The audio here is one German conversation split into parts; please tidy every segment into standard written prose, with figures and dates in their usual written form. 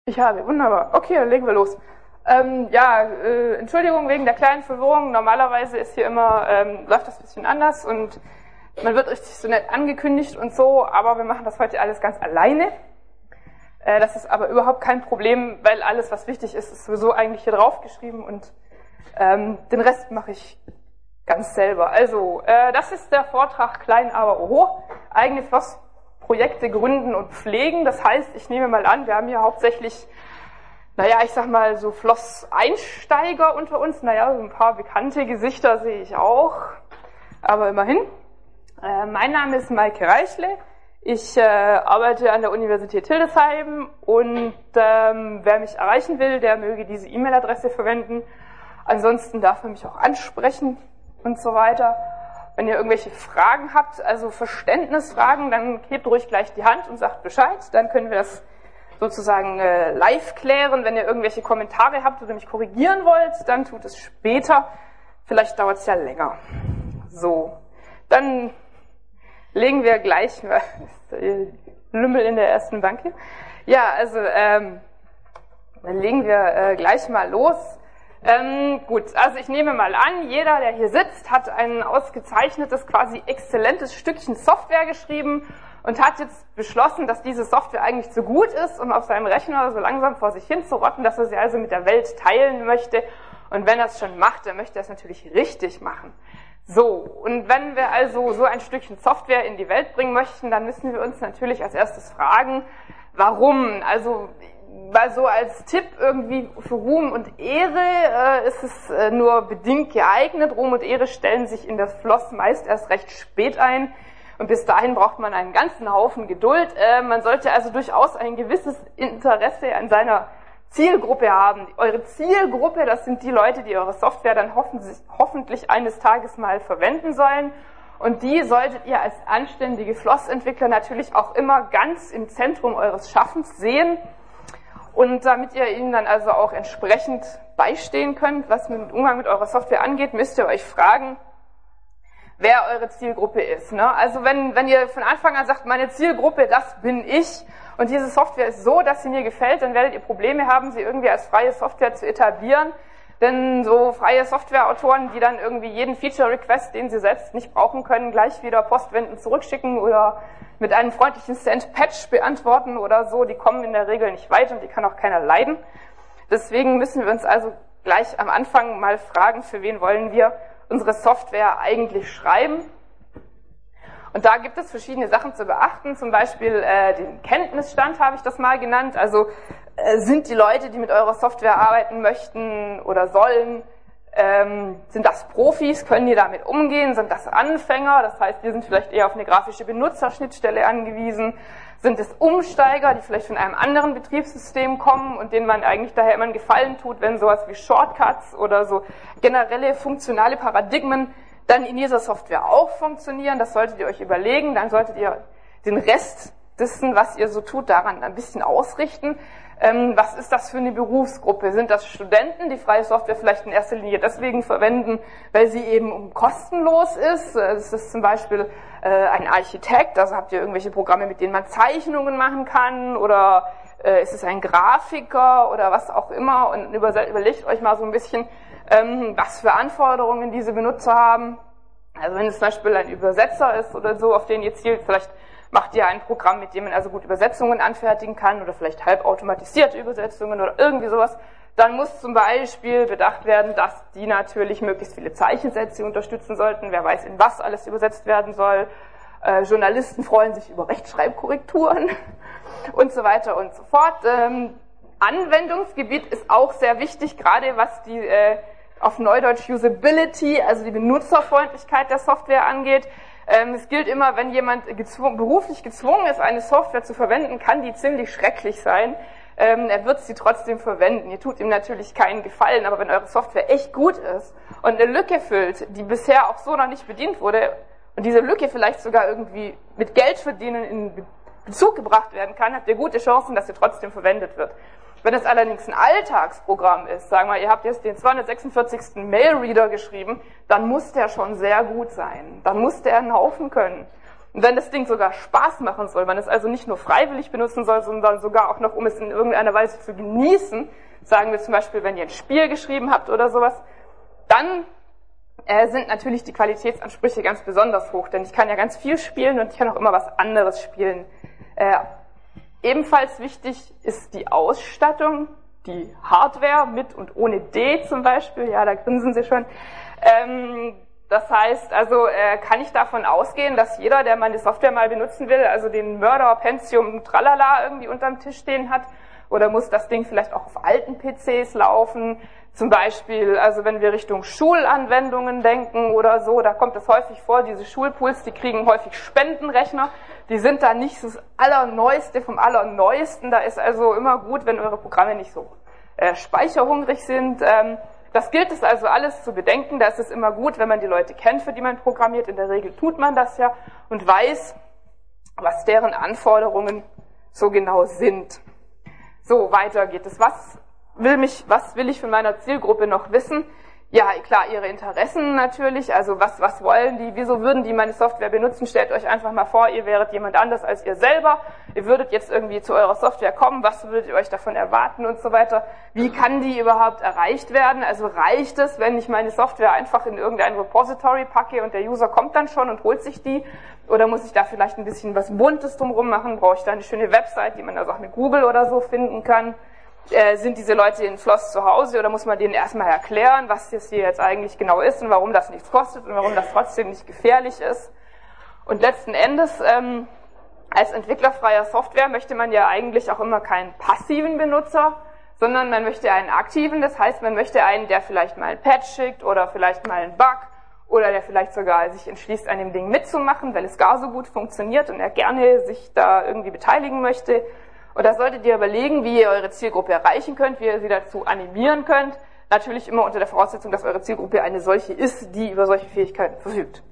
Ich habe, wunderbar. Okay, dann legen wir los. Entschuldigung wegen der kleinen Verwirrung. Normalerweise ist hier immer, läuft das ein bisschen anders und man wird richtig so nett angekündigt und so, aber wir machen das heute alles ganz alleine. Das ist aber überhaupt kein Problem, weil alles, was wichtig ist, ist sowieso eigentlich hier draufgeschrieben und den Rest mache ich ganz selber. Also, das ist der Vortrag Klein aber Oho, eigene Flossprojekte gründen und pflegen. Das heißt, ich nehme mal an, wir haben hier hauptsächlich, ich sag mal so Floss-Einsteiger unter uns. So ein paar bekannte Gesichter sehe ich auch, aber immerhin. Mein Name ist Maike Reichle. Ich arbeite an der Universität Hildesheim und wer mich erreichen will, der möge diese E-Mail-Adresse verwenden. Ansonsten darf er mich auch ansprechen und so weiter. Wenn ihr irgendwelche Fragen habt, also Verständnisfragen, dann hebt ruhig gleich die Hand und sagt Bescheid. Dann können wir das sozusagen live klären. Wenn ihr irgendwelche Kommentare habt oder mich korrigieren wollt, dann tut es später. Vielleicht dauert es ja länger. So, dann legen wir gleich mal Lümmel in der ersten Bank hier. Ja, also dann legen wir gleich mal los. Gut, also ich nehme mal an, jeder, der hier sitzt, hat ein ausgezeichnetes, quasi exzellentes Stückchen Software geschrieben und hat jetzt beschlossen, dass diese Software eigentlich zu gut ist, um auf seinem Rechner so langsam vor sich hin zu rotten, dass er sie also mit der Welt teilen möchte. Und wenn er es schon macht, dann möchte er es natürlich richtig machen. So, und wenn wir also so ein Stückchen Software in die Welt bringen möchten, dann müssen wir uns natürlich als erstes fragen, warum? Also so als Tipp irgendwie für Ruhm und Ehre ist es nur bedingt geeignet. Ruhm und Ehre stellen sich in das Floss meist erst recht spät ein und bis dahin braucht man einen ganzen Haufen Geduld. Man sollte also durchaus ein gewisses Interesse an seiner Zielgruppe haben. Eure Zielgruppe, das sind die Leute, die eure Software dann hoffentlich eines Tages mal verwenden sollen. Und die solltet ihr als anständige Floss-Entwickler natürlich auch immer ganz im Zentrum eures Schaffens sehen. Und damit ihr ihnen dann also auch entsprechend beistehen könnt, was den Umgang mit eurer Software angeht, müsst ihr euch fragen, wer eure Zielgruppe ist. Ne? Also wenn ihr von Anfang an sagt, meine Zielgruppe, das bin ich, und diese Software ist so, dass sie mir gefällt, dann werdet ihr Probleme haben, sie irgendwie als freie Software zu etablieren. Denn so freie Softwareautoren, die dann irgendwie jeden Feature-Request, den sie selbst nicht brauchen können, gleich wieder postwendend zurückschicken oder mit einem freundlichen Send-Patch beantworten oder so, die kommen in der Regel nicht weit und die kann auch keiner leiden. Deswegen müssen wir uns also gleich am Anfang mal fragen, für wen wollen wir unsere Software eigentlich schreiben. Und da gibt es verschiedene Sachen zu beachten, zum Beispiel den Kenntnisstand habe ich das mal genannt. Also sind die Leute, die mit eurer Software arbeiten möchten oder sollen, sind das Profis, können die damit umgehen, sind das Anfänger, das heißt, die sind vielleicht eher auf eine grafische Benutzerschnittstelle angewiesen, sind es Umsteiger, die vielleicht von einem anderen Betriebssystem kommen und denen man eigentlich daher immer einen Gefallen tut, wenn sowas wie Shortcuts oder so generelle funktionale Paradigmen dann in dieser Software auch funktionieren. Das solltet ihr euch überlegen. Dann solltet ihr den Rest dessen, was ihr so tut, daran ein bisschen ausrichten. Was ist das für eine Berufsgruppe? Sind das Studenten, die freie Software vielleicht in erster Linie deswegen verwenden, weil sie eben kostenlos ist? Es ist zum Beispiel ein Architekt, also habt ihr irgendwelche Programme, mit denen man Zeichnungen machen kann, oder ist es ein Grafiker oder was auch immer, und überlegt euch mal so ein bisschen, was für Anforderungen diese Benutzer haben. Also wenn es zum Beispiel ein Übersetzer ist oder so, auf den ihr zielt, vielleicht macht ihr ein Programm, mit dem man also gut Übersetzungen anfertigen kann oder vielleicht halbautomatisierte Übersetzungen oder irgendwie sowas, dann muss zum Beispiel bedacht werden, dass die natürlich möglichst viele Zeichensätze unterstützen sollten. Wer weiß, in was alles übersetzt werden soll. Journalisten freuen sich über Rechtschreibkorrekturen und so weiter und so fort. Anwendungsgebiet ist auch sehr wichtig, gerade was die auf Neudeutsch Usability, also die Benutzerfreundlichkeit der Software angeht. Es gilt immer, wenn jemand beruflich gezwungen ist, eine Software zu verwenden, kann die ziemlich schrecklich sein. Er wird sie trotzdem verwenden. Ihr tut ihm natürlich keinen Gefallen, aber wenn eure Software echt gut ist und eine Lücke füllt, die bisher auch so noch nicht bedient wurde, und diese Lücke vielleicht sogar irgendwie mit Geld verdienen in Bezug gebracht werden kann, habt ihr gute Chancen, dass sie trotzdem verwendet wird. Wenn es allerdings ein Alltagsprogramm ist, sagen wir, ihr habt jetzt den 246. Mailreader geschrieben, dann muss der schon sehr gut sein. Dann muss der einen Haufen können. Und wenn das Ding sogar Spaß machen soll, man es also nicht nur freiwillig benutzen soll, sondern sogar auch noch, um es in irgendeiner Weise zu genießen, sagen wir zum Beispiel, wenn ihr ein Spiel geschrieben habt oder sowas, dann sind natürlich die Qualitätsansprüche ganz besonders hoch, denn ich kann ja ganz viel spielen und ich kann auch immer was anderes spielen. Ebenfalls wichtig ist die Ausstattung, die Hardware mit und ohne D zum Beispiel, ja, da grinsen Sie schon. Das heißt, also kann ich davon ausgehen, dass jeder, der meine Software mal benutzen will, also den Mörder Pentium Tralala irgendwie unterm Tisch stehen hat, oder muss das Ding vielleicht auch auf alten PCs laufen? Zum Beispiel, also wenn wir Richtung Schulanwendungen denken oder so, da kommt es häufig vor, diese Schulpools, die kriegen häufig Spendenrechner, die sind da nicht das Allerneueste vom Allerneuesten, da ist also immer gut, wenn eure Programme nicht so speicherhungrig sind. Das gilt es also alles zu bedenken, da ist es immer gut, wenn man die Leute kennt, für die man programmiert, in der Regel tut man das ja, und weiß, was deren Anforderungen so genau sind. So, weiter geht es. Was will ich von meiner Zielgruppe noch wissen? Ja, klar, ihre Interessen natürlich, also was wollen die, wieso würden die meine Software benutzen? Stellt euch einfach mal vor, ihr wäret jemand anders als ihr selber, ihr würdet jetzt irgendwie zu eurer Software kommen, was würdet ihr euch davon erwarten und so weiter? Wie kann die überhaupt erreicht werden? Also reicht es, wenn ich meine Software einfach in irgendein Repository packe und der User kommt dann schon und holt sich die? Oder muss ich da vielleicht ein bisschen was Buntes drumherum machen? Brauche ich da eine schöne Website, die man also auch mit Google oder so finden kann? Sind diese Leute in Floss zu Hause oder muss man denen erstmal erklären, was das hier jetzt eigentlich genau ist und warum das nichts kostet und warum das trotzdem nicht gefährlich ist? Und letzten Endes, als entwicklerfreier Software möchte man ja eigentlich auch immer keinen passiven Benutzer, sondern man möchte einen aktiven, das heißt, man möchte einen, der vielleicht mal ein Patch schickt oder vielleicht mal einen Bug oder der vielleicht sogar sich entschließt, an dem Ding mitzumachen, weil es gar so gut funktioniert und er gerne sich da irgendwie beteiligen möchte. Und da solltet ihr überlegen, wie ihr eure Zielgruppe erreichen könnt, wie ihr sie dazu animieren könnt. Natürlich immer unter der Voraussetzung, dass eure Zielgruppe eine solche ist, die über solche Fähigkeiten verfügt.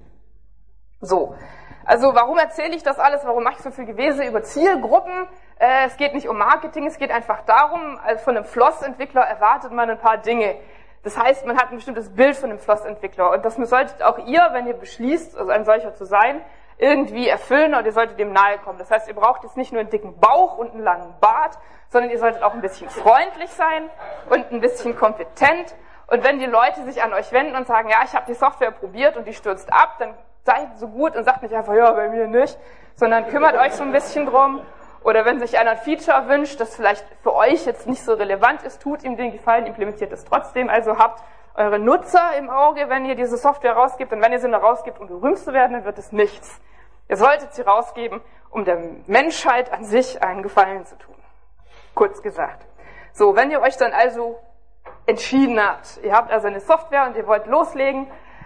So, also warum erzähle ich das alles? Warum mache ich so viel Gewese über Zielgruppen? Es geht nicht um Marketing, es geht einfach darum, also von einem Floss-Entwickler erwartet man ein paar Dinge. Das heißt, man hat ein bestimmtes Bild von einem Floss-Entwickler. Und das solltet auch ihr, wenn ihr beschließt, also ein solcher zu sein, irgendwie erfüllen und ihr solltet dem nahe kommen. Das heißt, ihr braucht jetzt nicht nur einen dicken Bauch und einen langen Bart, sondern ihr solltet auch ein bisschen freundlich sein und ein bisschen kompetent. Und wenn die Leute sich an euch wenden und sagen, ja, ich habe die Software probiert und die stürzt ab, dann seid so gut und sagt nicht einfach, ja, bei mir nicht, sondern kümmert euch so ein bisschen drum. Oder wenn sich einer ein Feature wünscht, das vielleicht für euch jetzt nicht so relevant ist, tut ihm den Gefallen, implementiert es trotzdem. Also habt eure Nutzer im Auge, wenn ihr diese Software rausgibt. Und wenn ihr sie nur rausgibt, um gerühmt zu werden, dann wird es nichts. Ihr solltet sie rausgeben, um der Menschheit an sich einen Gefallen zu tun. Kurz gesagt. So, wenn ihr euch dann also entschieden habt, ihr habt also eine Software und ihr wollt loslegen,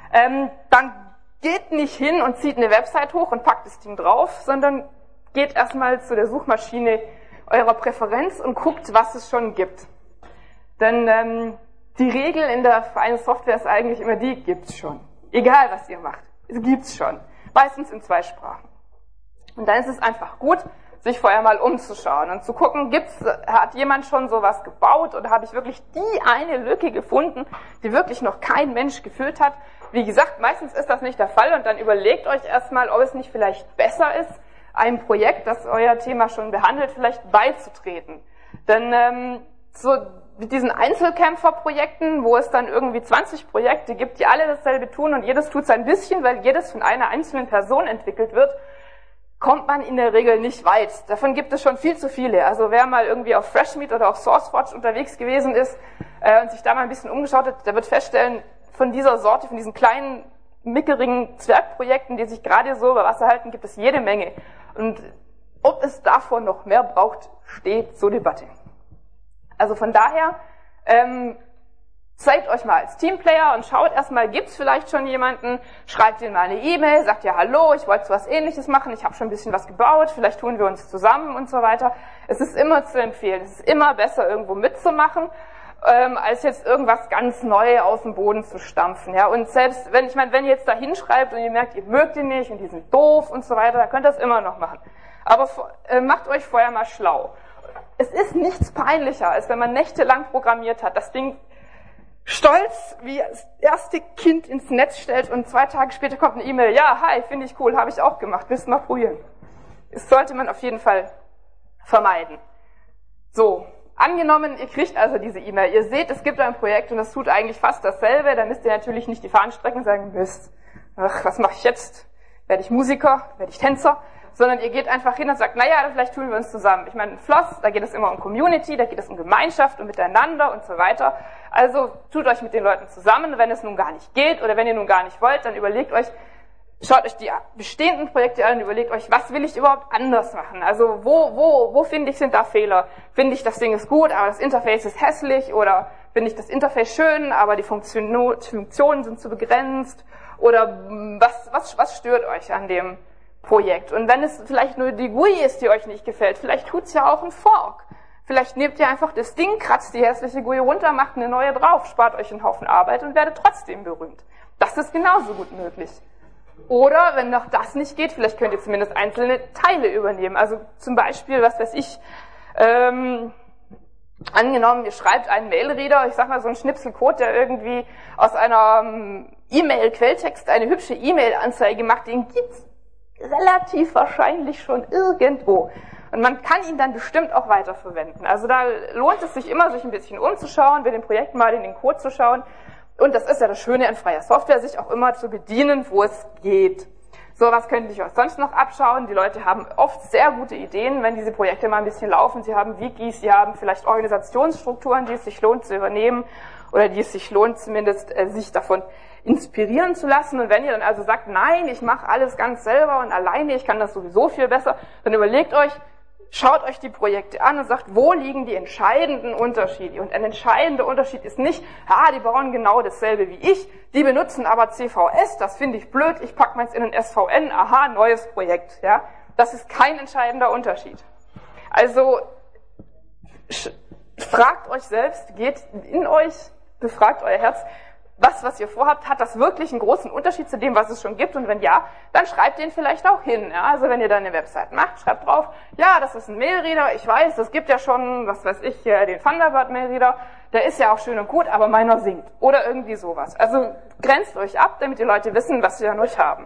dann geht nicht hin und zieht eine Website hoch und packt das Ding drauf, sondern geht erstmal zu der Suchmaschine eurer Präferenz und guckt, was es schon gibt. Denn die Regel in der freien Software ist eigentlich immer die, gibt's schon. Egal, was ihr macht, es gibt's schon. Meistens in 2 Sprachen. Und dann ist es einfach gut, sich vorher mal umzuschauen und zu gucken, hat jemand schon sowas gebaut oder habe ich wirklich die eine Lücke gefunden, die wirklich noch kein Mensch gefüllt hat. Wie gesagt, meistens ist das nicht der Fall und dann überlegt euch erstmal, ob es nicht vielleicht besser ist, einem Projekt, das euer Thema schon behandelt, vielleicht beizutreten. Denn so mit diesen Einzelkämpferprojekten, wo es dann irgendwie 20 Projekte gibt, die alle dasselbe tun und jedes tut es ein bisschen, weil jedes von einer einzelnen Person entwickelt wird, kommt man in der Regel nicht weit. Davon gibt es schon viel zu viele. Also wer mal irgendwie auf Freshmeet oder auf SourceForge unterwegs gewesen ist und sich da mal ein bisschen umgeschaut hat, der wird feststellen, von dieser Sorte, von diesen kleinen, mickerigen Zwergprojekten, die sich gerade so über Wasser halten, gibt es jede Menge. Und ob es davon noch mehr braucht, steht zur Debatte. Also von daher, zeigt euch mal als Teamplayer und schaut erstmal, gibt's vielleicht schon jemanden, schreibt ihnen mal eine E-Mail, sagt ja, hallo, ich wollte was Ähnliches machen, ich habe schon ein bisschen was gebaut, vielleicht tun wir uns zusammen und so weiter. Es ist immer zu empfehlen, es ist immer besser, irgendwo mitzumachen, als jetzt irgendwas ganz Neues aus dem Boden zu stampfen. Ja, und selbst, wenn ihr jetzt da hinschreibt und ihr merkt, ihr mögt ihn nicht und die sind doof und so weiter, dann könnt ihr das immer noch machen. Aber macht euch vorher mal schlau. Es ist nichts peinlicher, als wenn man nächtelang programmiert hat. Das Ding stolz wie das erste Kind ins Netz stellt und 2 Tage später kommt eine E-Mail, ja, hi, finde ich cool, habe ich auch gemacht, willst du mal probieren? Das sollte man auf jeden Fall vermeiden. So, angenommen, ihr kriegt also diese E-Mail, ihr seht, es gibt ein Projekt und das tut eigentlich fast dasselbe, dann müsst ihr natürlich nicht die Fahnen strecken und sagen, Mist, ach, was mache ich jetzt? Werde ich Musiker? Werde ich Tänzer? Sondern ihr geht einfach hin und sagt, naja, vielleicht tun wir uns zusammen. Ich meine, Floss, da geht es immer um Community, da geht es um Gemeinschaft und miteinander und so weiter. Also tut euch mit den Leuten zusammen, wenn es nun gar nicht geht oder wenn ihr nun gar nicht wollt, dann überlegt euch, schaut euch die bestehenden Projekte an und überlegt euch, was will ich überhaupt anders machen? Also wo finde ich, sind da Fehler? Finde ich, das Ding ist gut, aber das Interface ist hässlich? Oder finde ich das Interface schön, aber die Funktionen sind zu begrenzt? Oder was stört euch an dem Projekt? Und wenn es vielleicht nur die GUI ist, die euch nicht gefällt, vielleicht tut's ja auch ein Fork. Vielleicht nehmt ihr einfach das Ding, kratzt die hässliche GUI runter, macht eine neue drauf, spart euch einen Haufen Arbeit und werdet trotzdem berühmt. Das ist genauso gut möglich. Oder, wenn noch das nicht geht, vielleicht könnt ihr zumindest einzelne Teile übernehmen. Also zum Beispiel, was weiß ich, angenommen, ihr schreibt einen Mailreader, ich sag mal so einen Schnipselcode, der irgendwie aus einer E-Mail-Quelltext eine hübsche E-Mail-Anzeige macht, den gibt's relativ wahrscheinlich schon irgendwo. Und man kann ihn dann bestimmt auch weiterverwenden. Also da lohnt es sich immer, sich ein bisschen umzuschauen, bei dem Projekt mal in den Code zu schauen. Und das ist ja das Schöne an freier Software, sich auch immer zu bedienen, wo es geht. So, was könnte ich euch sonst noch abschauen? Die Leute haben oft sehr gute Ideen, wenn diese Projekte mal ein bisschen laufen. Sie haben Wikis, sie haben vielleicht Organisationsstrukturen, die es sich lohnt zu übernehmen oder die es sich lohnt zumindest, sich davon inspirieren zu lassen. Und wenn ihr dann also sagt, nein, ich mache alles ganz selber und alleine, ich kann das sowieso viel besser, dann überlegt euch, schaut euch die Projekte an und sagt, wo liegen die entscheidenden Unterschiede? Und ein entscheidender Unterschied ist nicht, die bauen genau dasselbe wie ich, die benutzen aber CVS, das finde ich blöd, ich packe meins in ein SVN, neues Projekt. Ja, das ist kein entscheidender Unterschied. Also fragt euch selbst, geht in euch, befragt euer Herz, was ihr vorhabt, hat das wirklich einen großen Unterschied zu dem, was es schon gibt? Und wenn ja, dann schreibt den vielleicht auch hin. Ja? Also wenn ihr dann eine Website macht, schreibt drauf, ja, das ist ein Mailreader, ich weiß, es gibt ja schon, was weiß ich, den Thunderbird Mailreader, der ist ja auch schön und gut, aber meiner sinkt. Oder irgendwie sowas. Also grenzt euch ab, damit die Leute wissen, was sie an euch haben.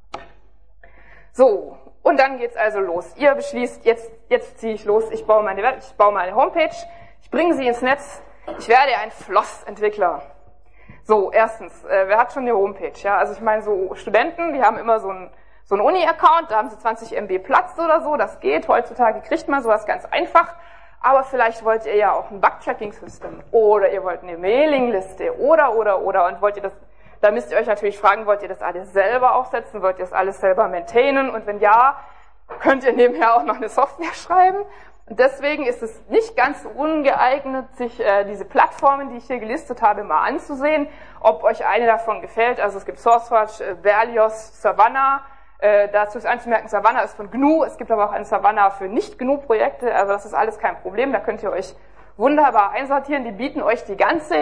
So, und dann geht's also los. Ihr beschließt, jetzt ziehe ich los, ich baue meine Homepage, ich bringe sie ins Netz, ich werde ein Floss-Entwickler. So, erstens, wer hat schon eine Homepage? Ja, also ich meine, so Studenten, die haben immer so einen Uni-Account, da haben sie 20 MB Platz oder so, das geht. Heutzutage kriegt man sowas ganz einfach. Aber vielleicht wollt ihr ja auch ein Bug-Tracking-System oder ihr wollt eine Mailingliste oder und wollt ihr das, da müsst ihr euch natürlich fragen, wollt ihr das alles selber aufsetzen, wollt ihr das alles selber maintainen und wenn ja, könnt ihr nebenher auch noch eine Software schreiben. Und deswegen ist es nicht ganz ungeeignet, sich diese Plattformen, die ich hier gelistet habe, mal anzusehen, ob euch eine davon gefällt. Also es gibt SourceForge, Berlioz, Savannah. Dazu ist anzumerken, Savannah ist von GNU. Es gibt aber auch ein Savannah für Nicht-GNU-Projekte. Also das ist alles kein Problem. Da könnt ihr euch wunderbar einsortieren. Die bieten euch die ganze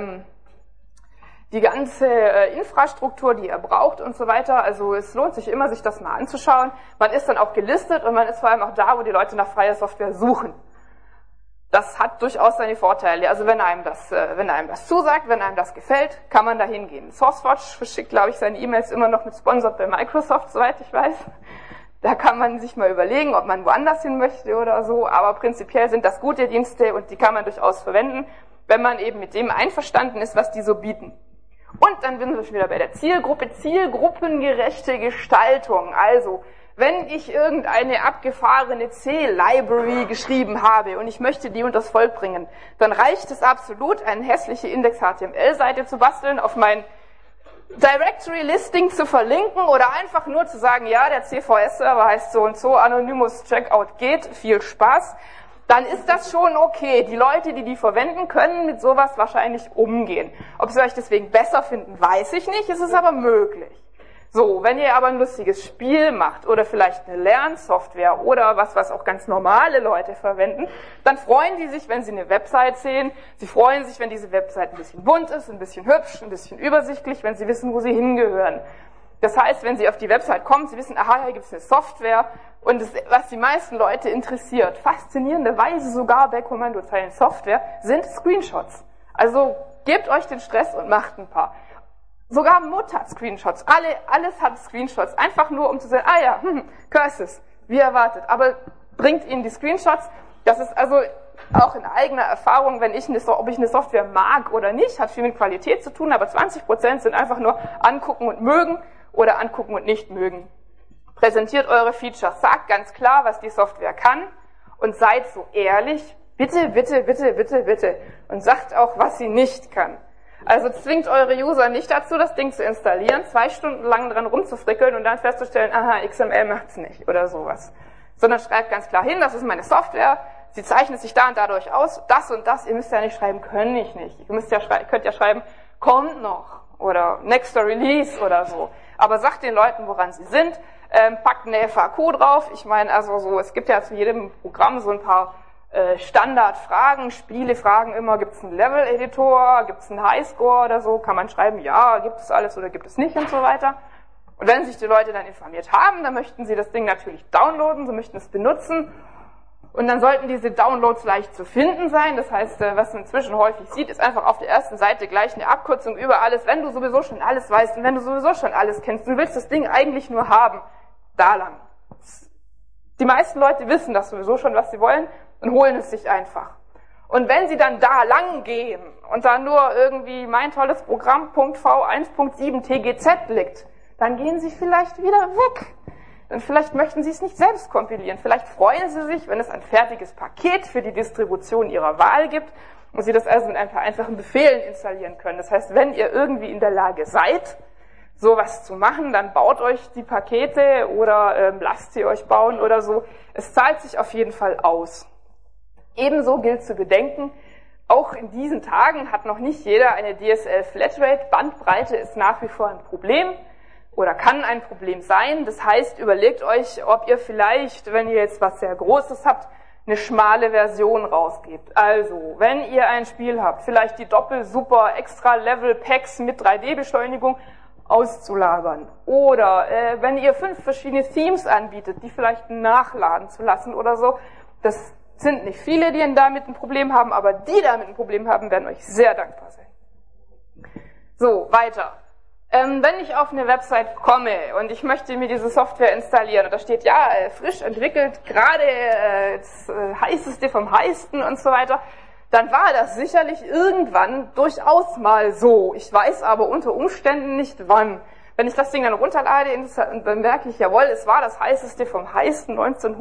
Infrastruktur, die ihr braucht und so weiter. Also es lohnt sich immer, sich das mal anzuschauen. Man ist dann auch gelistet und man ist vor allem auch da, wo die Leute nach freier Software suchen. Das hat durchaus seine Vorteile. Also wenn einem das zusagt, wenn einem das gefällt, kann man da hingehen. SourceForge verschickt, glaube ich, seine E-Mails immer noch mit Sponsored bei Microsoft, soweit ich weiß. Da kann man sich mal überlegen, ob man woanders hin möchte oder so. Aber prinzipiell sind das gute Dienste und die kann man durchaus verwenden, wenn man eben mit dem einverstanden ist, was die so bieten. Und dann sind wir schon wieder bei der Zielgruppe, zielgruppengerechte Gestaltung. Also, wenn ich irgendeine abgefahrene C-Library geschrieben habe und ich möchte die unters Volk bringen, dann reicht es absolut, eine hässliche Index-HTML-Seite zu basteln, auf mein Directory-Listing zu verlinken oder einfach nur zu sagen, ja, der CVS-Server heißt so und so, Anonymous Checkout geht, viel Spaß. Dann ist das schon okay. Die Leute, die verwenden, können mit sowas wahrscheinlich umgehen. Ob sie euch deswegen besser finden, weiß ich nicht, es ist aber möglich. So, wenn ihr aber ein lustiges Spiel macht oder vielleicht eine Lernsoftware oder was auch ganz normale Leute verwenden, dann freuen die sich, wenn sie eine Website sehen. Sie freuen sich, wenn diese Website ein bisschen bunt ist, ein bisschen hübsch, ein bisschen übersichtlich, wenn sie wissen, wo sie hingehören. Das heißt, wenn sie auf die Website kommen, sie wissen, aha, hier gibt es eine Software und was die meisten Leute interessiert, faszinierenderweise sogar bei Kommandozeilen Software, sind Screenshots. Also gebt euch den Stress und macht ein paar. Sogar Mutter hat Screenshots. Alles hat Screenshots. Einfach nur, um zu sagen, Curses, wie erwartet. Aber bringt ihnen die Screenshots. Das ist also auch in eigener Erfahrung, ob ich eine Software mag oder nicht, hat viel mit Qualität zu tun, aber 20% sind einfach nur angucken und mögen oder angucken und nicht mögen. Präsentiert eure Features, sagt ganz klar, was die Software kann und seid so ehrlich, bitte, bitte, bitte, bitte, bitte, und sagt auch, was sie nicht kann. Also zwingt eure User nicht dazu, das Ding zu installieren, 2 Stunden lang dran rumzufrickeln und dann festzustellen, aha, XML macht's nicht oder sowas. Sondern schreibt ganz klar hin, das ist meine Software, sie zeichnet sich da und dadurch aus, das und das, ihr müsst ja nicht schreiben, können ich nicht. Ihr könnt ja schreiben, kommt noch oder nächster Release oder so. Aber sagt den Leuten, woran sie sind, packt eine FAQ drauf. Ich meine, also so, es gibt ja zu jedem Programm so ein paar Standardfragen, Spielefragen immer, gibt es einen Level-Editor, gibt es einen Highscore oder so, kann man schreiben, ja, gibt es alles oder gibt es nicht und so weiter. Und wenn sich die Leute dann informiert haben, dann möchten sie das Ding natürlich downloaden, sie möchten es benutzen. Und dann sollten diese Downloads leicht zu finden sein. Das heißt, was man inzwischen häufig sieht, ist einfach auf der ersten Seite gleich eine Abkürzung über alles. Wenn du sowieso schon alles weißt und wenn du sowieso schon alles kennst, du willst das Ding eigentlich nur haben, da lang. Die meisten Leute wissen das sowieso schon, was sie wollen und holen es sich einfach. Und wenn sie dann da lang gehen und da nur irgendwie mein tolles Programm .v1.7 TGZ liegt, dann gehen sie vielleicht wieder weg. Denn vielleicht möchten Sie es nicht selbst kompilieren. Vielleicht freuen Sie sich, wenn es ein fertiges Paket für die Distribution Ihrer Wahl gibt und Sie das also mit ein paar einfachen Befehlen installieren können. Das heißt, wenn ihr irgendwie in der Lage seid, sowas zu machen, dann baut euch die Pakete oder lasst sie euch bauen oder so. Es zahlt sich auf jeden Fall aus. Ebenso gilt zu bedenken, auch in diesen Tagen hat noch nicht jeder eine DSL Flatrate. Bandbreite ist nach wie vor ein Problem. Oder kann ein Problem sein. Das heißt, überlegt euch, ob ihr vielleicht, wenn ihr jetzt was sehr Großes habt, eine schmale Version rausgebt. Also, wenn ihr ein Spiel habt, vielleicht die Doppel-Super-Extra-Level-Packs mit 3D-Beschleunigung auszulagern. Oder wenn ihr 5 verschiedene Themes anbietet, die vielleicht nachladen zu lassen oder so. Das sind nicht viele, die damit ein Problem haben, aber die damit ein Problem haben, werden euch sehr dankbar sein. So, weiter. Wenn ich auf eine Website komme und ich möchte mir diese Software installieren und da steht, ja, frisch entwickelt, gerade das heißeste vom heißesten und so weiter, dann war das sicherlich irgendwann durchaus mal so. Ich weiß aber unter Umständen nicht wann. Wenn ich das Ding dann runterlade und dann merke ich, jawohl, es war das heißeste vom heißesten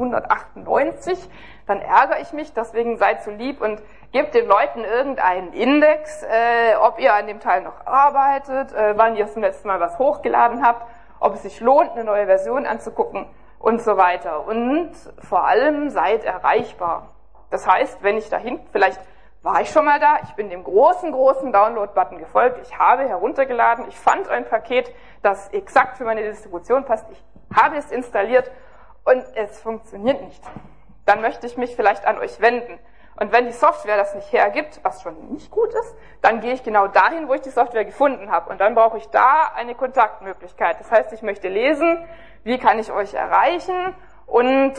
1998, dann ärgere ich mich, deswegen seid so lieb und gebt den Leuten irgendeinen Index, ob ihr an dem Teil noch arbeitet, wann ihr zum letzten Mal was hochgeladen habt, ob es sich lohnt, eine neue Version anzugucken und so weiter. Und vor allem seid erreichbar. Das heißt, wenn ich dahin, vielleicht war ich schon mal da, ich bin dem großen Download-Button gefolgt, ich habe heruntergeladen, ich fand ein Paket, das exakt für meine Distribution passt, ich habe es installiert und es funktioniert nicht. Dann möchte ich mich vielleicht an euch wenden. Und wenn die Software das nicht hergibt, was schon nicht gut ist, dann gehe ich genau dahin, wo ich die Software gefunden habe. Und dann brauche ich da eine Kontaktmöglichkeit. Das heißt, ich möchte lesen, wie kann ich euch erreichen und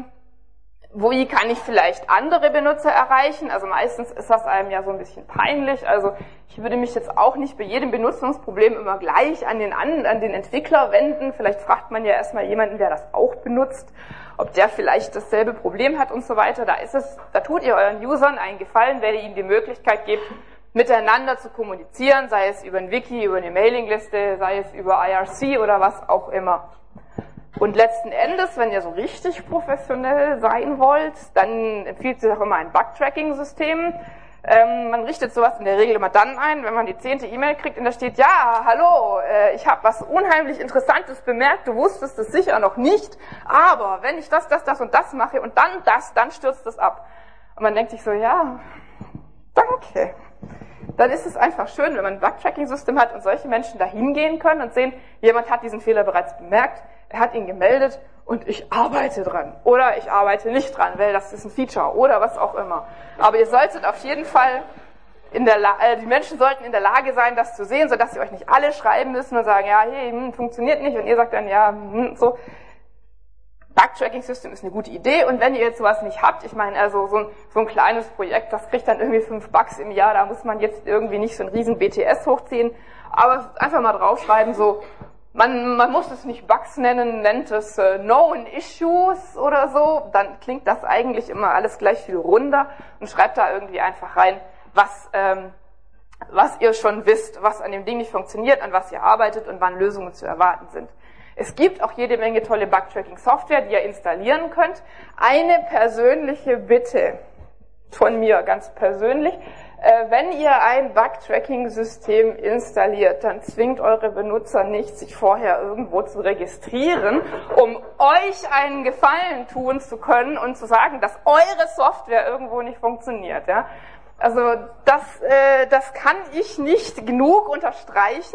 wie kann ich vielleicht andere Benutzer erreichen? Also meistens ist das einem ja so ein bisschen peinlich. Also ich würde mich jetzt auch nicht bei jedem Benutzungsproblem immer gleich an den Entwickler wenden. Vielleicht fragt man ja erstmal jemanden, der das auch benutzt, ob der vielleicht dasselbe Problem hat und so weiter. Da tut ihr euren Usern einen Gefallen, wenn ihr ihnen die Möglichkeit gebt, miteinander zu kommunizieren, sei es über ein Wiki, über eine Mailingliste, sei es über IRC oder was auch immer. Und letzten Endes, wenn ihr so richtig professionell sein wollt, dann empfiehlt sich auch immer ein Bug-Tracking-System. Man richtet sowas in der Regel immer dann ein, wenn man die 10. E-Mail kriegt und da steht, ja, hallo, ich habe was unheimlich Interessantes bemerkt, du wusstest es sicher noch nicht, aber wenn ich das und das mache und dann das, dann stürzt es ab. Und man denkt sich so, ja, danke. Dann ist es einfach schön, wenn man ein Bug-Tracking-System hat und solche Menschen da hingehen können und sehen, jemand hat diesen Fehler bereits bemerkt, er hat ihn gemeldet und ich arbeite dran. Oder ich arbeite nicht dran, weil das ist ein Feature oder was auch immer. Aber ihr solltet auf jeden Fall die Menschen sollten in der Lage sein, das zu sehen, sodass sie euch nicht alle schreiben müssen und sagen, ja, hey, funktioniert nicht und ihr sagt dann, ja, so. Bug-Tracking-System ist eine gute Idee und wenn ihr jetzt sowas nicht habt, ich meine, also so ein kleines Projekt, das kriegt dann irgendwie 5 Bugs im Jahr, da muss man jetzt irgendwie nicht so einen riesen BTS hochziehen, aber einfach mal draufschreiben, so, man muss es nicht Bugs nennen, nennt es Known Issues oder so, dann klingt das eigentlich immer alles gleich viel runder und schreibt da irgendwie einfach rein, was ihr schon wisst, was an dem Ding nicht funktioniert, an was ihr arbeitet und wann Lösungen zu erwarten sind. Es gibt auch jede Menge tolle Bug-Tracking-Software, die ihr installieren könnt. Eine persönliche Bitte von mir, ganz persönlich, wenn ihr ein Bug-Tracking-System installiert, dann zwingt eure Benutzer nicht, sich vorher irgendwo zu registrieren, um euch einen Gefallen tun zu können und zu sagen, dass eure Software irgendwo nicht funktioniert. Ja? Also das kann ich nicht genug unterstreichen.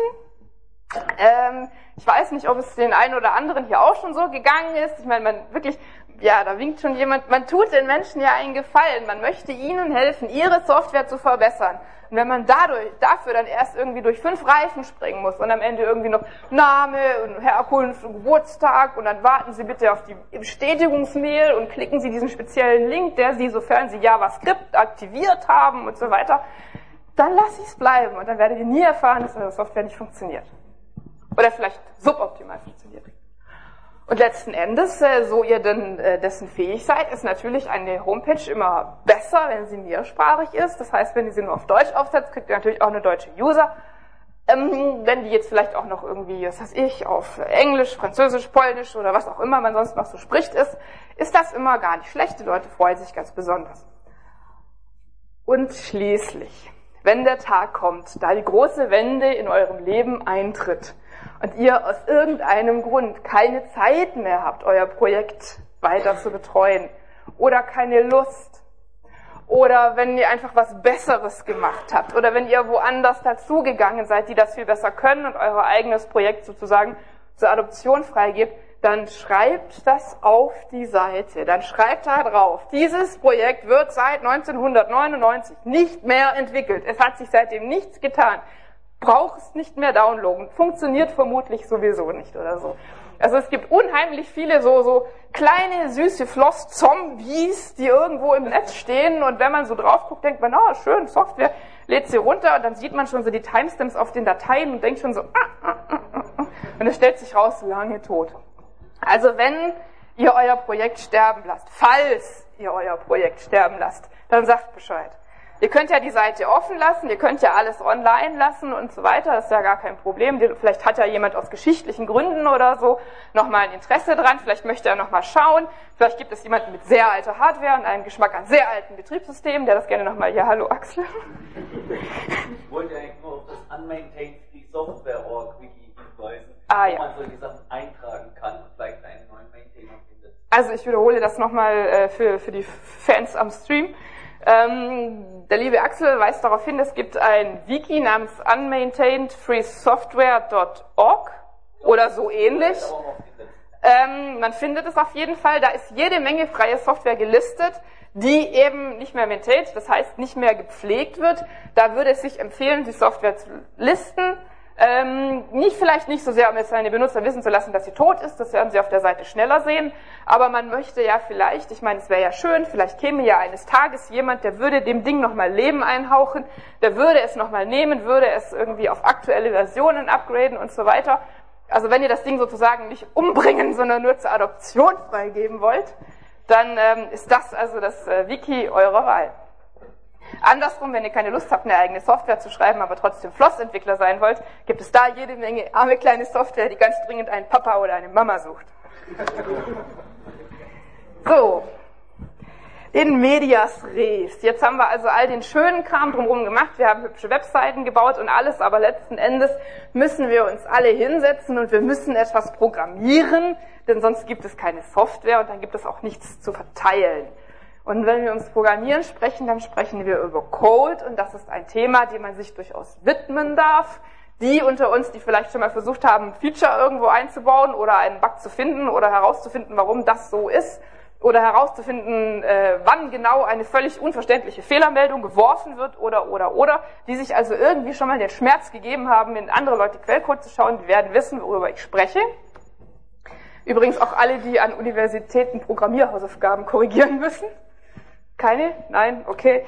Ich weiß nicht, ob es den einen oder anderen hier auch schon so gegangen ist. Ich meine, da winkt schon jemand, man tut den Menschen ja einen Gefallen. Man möchte ihnen helfen, ihre Software zu verbessern. Und wenn man dafür dann erst irgendwie durch 5 Reifen springen muss und am Ende irgendwie noch Name und Herkunft und Geburtstag und dann warten Sie bitte auf die Bestätigungsmail und klicken Sie diesen speziellen Link, der Sie, sofern Sie JavaScript aktiviert haben und so weiter, dann lasse ich es bleiben und dann werdet ihr nie erfahren, dass eure Software nicht funktioniert. Oder vielleicht suboptimal funktioniert. Und letzten Endes, so ihr denn dessen fähig seid, ist natürlich eine Homepage immer besser, wenn sie mehrsprachig ist. Das heißt, wenn ihr sie nur auf Deutsch aufsetzt, kriegt ihr natürlich auch eine deutsche User. Wenn die jetzt vielleicht auch noch irgendwie, was weiß ich, auf Englisch, Französisch, Polnisch oder was auch immer man sonst noch so spricht, ist das immer gar nicht schlecht. Die Leute freuen sich ganz besonders. Und schließlich, wenn der Tag kommt, da die große Wende in eurem Leben eintritt, und ihr aus irgendeinem Grund keine Zeit mehr habt, euer Projekt weiter zu betreuen oder keine Lust oder wenn ihr einfach was Besseres gemacht habt oder wenn ihr woanders dazugegangen seid, die das viel besser können und euer eigenes Projekt sozusagen zur Adoption freigebt, dann schreibt das auf die Seite. Dann schreibt da drauf, dieses Projekt wird seit 1999 nicht mehr entwickelt. Es hat sich seitdem nichts getan. Brauchst nicht mehr downloaden, funktioniert vermutlich sowieso nicht oder so. Also es gibt unheimlich viele so kleine, süße Floss-Zombies, die irgendwo im Netz stehen und wenn man so drauf guckt, denkt man, schön, Software, lädt sie runter und dann sieht man schon so die Timestamps auf den Dateien und denkt schon so, und es stellt sich raus, lange tot. Also wenn ihr euer Projekt sterben lasst, falls ihr euer Projekt sterben lasst, dann sagt Bescheid. Ihr könnt ja die Seite offen lassen, ihr könnt ja alles online lassen und so weiter, das ist ja gar kein Problem. Vielleicht hat ja jemand aus geschichtlichen Gründen oder so nochmal ein Interesse dran, vielleicht möchte er nochmal schauen, vielleicht gibt es jemanden mit sehr alter Hardware und einem Geschmack an sehr alten Betriebssystemen, der das gerne nochmal, ja, hallo Axel. Ich wollte eigentlich nur auf das Unmaintained Free Software Org Wiki hinweisen, wo man solche Sachen eintragen kann und vielleicht einen neuen Maintainer findet. Also ich wiederhole das nochmal für die Fans am Stream. Der liebe Axel weist darauf hin, es gibt ein Wiki namens unmaintainedfreesoftware.org oder so ähnlich. Man findet es auf jeden Fall, da ist jede Menge freie Software gelistet, die eben nicht mehr maintained, das heißt nicht mehr gepflegt wird. Da würde es sich empfehlen, die Software zu listen. Vielleicht nicht so sehr, um jetzt seine Benutzer wissen zu lassen, dass sie tot ist, das werden sie auf der Seite schneller sehen, aber man möchte ja vielleicht, ich meine, es wäre ja schön, vielleicht käme ja eines Tages jemand, der würde dem Ding nochmal Leben einhauchen, der würde es nochmal nehmen, würde es irgendwie auf aktuelle Versionen upgraden und so weiter. Also wenn ihr das Ding sozusagen nicht umbringen, sondern nur zur Adoption freigeben wollt, dann ist das also das Wiki eurer Wahl. Andersrum, wenn ihr keine Lust habt, eine eigene Software zu schreiben, aber trotzdem Floss-Entwickler sein wollt, gibt es da jede Menge arme kleine Software, die ganz dringend einen Papa oder eine Mama sucht. So, in medias res. Jetzt haben wir also all den schönen Kram drumherum gemacht, wir haben hübsche Webseiten gebaut und alles, aber letzten Endes müssen wir uns alle hinsetzen und wir müssen etwas programmieren, denn sonst gibt es keine Software und dann gibt es auch nichts zu verteilen. Und wenn wir ums Programmieren sprechen, dann sprechen wir über Code und das ist ein Thema, dem man sich durchaus widmen darf. Die unter uns, die vielleicht schon mal versucht haben, ein Feature irgendwo einzubauen oder einen Bug zu finden oder herauszufinden, warum das so ist oder herauszufinden, wann genau eine völlig unverständliche Fehlermeldung geworfen wird oder, die sich also irgendwie schon mal den Schmerz gegeben haben, in andere Leute Quellcode zu schauen, die werden wissen, worüber ich spreche. Übrigens auch alle, die an Universitäten Programmierhausaufgaben korrigieren müssen. Keine? Nein? Okay.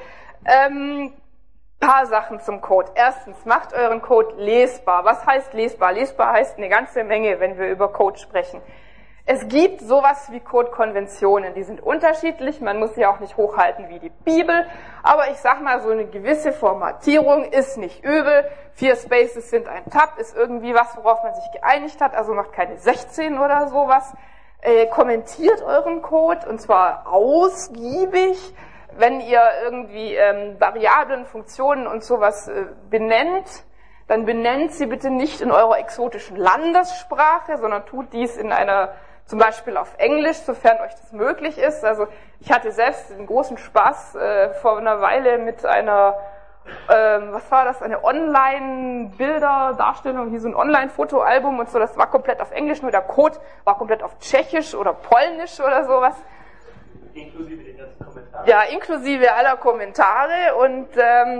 Paar Sachen zum Code. Erstens, macht euren Code lesbar. Was heißt lesbar? Lesbar heißt eine ganze Menge, wenn wir über Code sprechen. Es gibt sowas wie Codekonventionen, die sind unterschiedlich, man muss sie auch nicht hochhalten wie die Bibel, aber ich sag mal, so eine gewisse Formatierung ist nicht übel. 4 Spaces sind ein Tab, ist irgendwie was, worauf man sich geeinigt hat, also macht keine 16 oder sowas. Kommentiert euren Code, und zwar ausgiebig. Wenn ihr irgendwie Variablen, Funktionen und sowas benennt, dann benennt sie bitte nicht in eurer exotischen Landessprache, sondern tut dies in einer, zum Beispiel auf Englisch, sofern euch das möglich ist. Also ich hatte selbst einen großen Spaß vor einer Weile mit einer, was war das, eine Online-Bilder-Darstellung, hier so ein Online-Fotoalbum und so, das war komplett auf Englisch, nur der Code war komplett auf Tschechisch oder Polnisch oder sowas. Inklusive den ganzen Kommentaren. Ja, inklusive aller Kommentare, und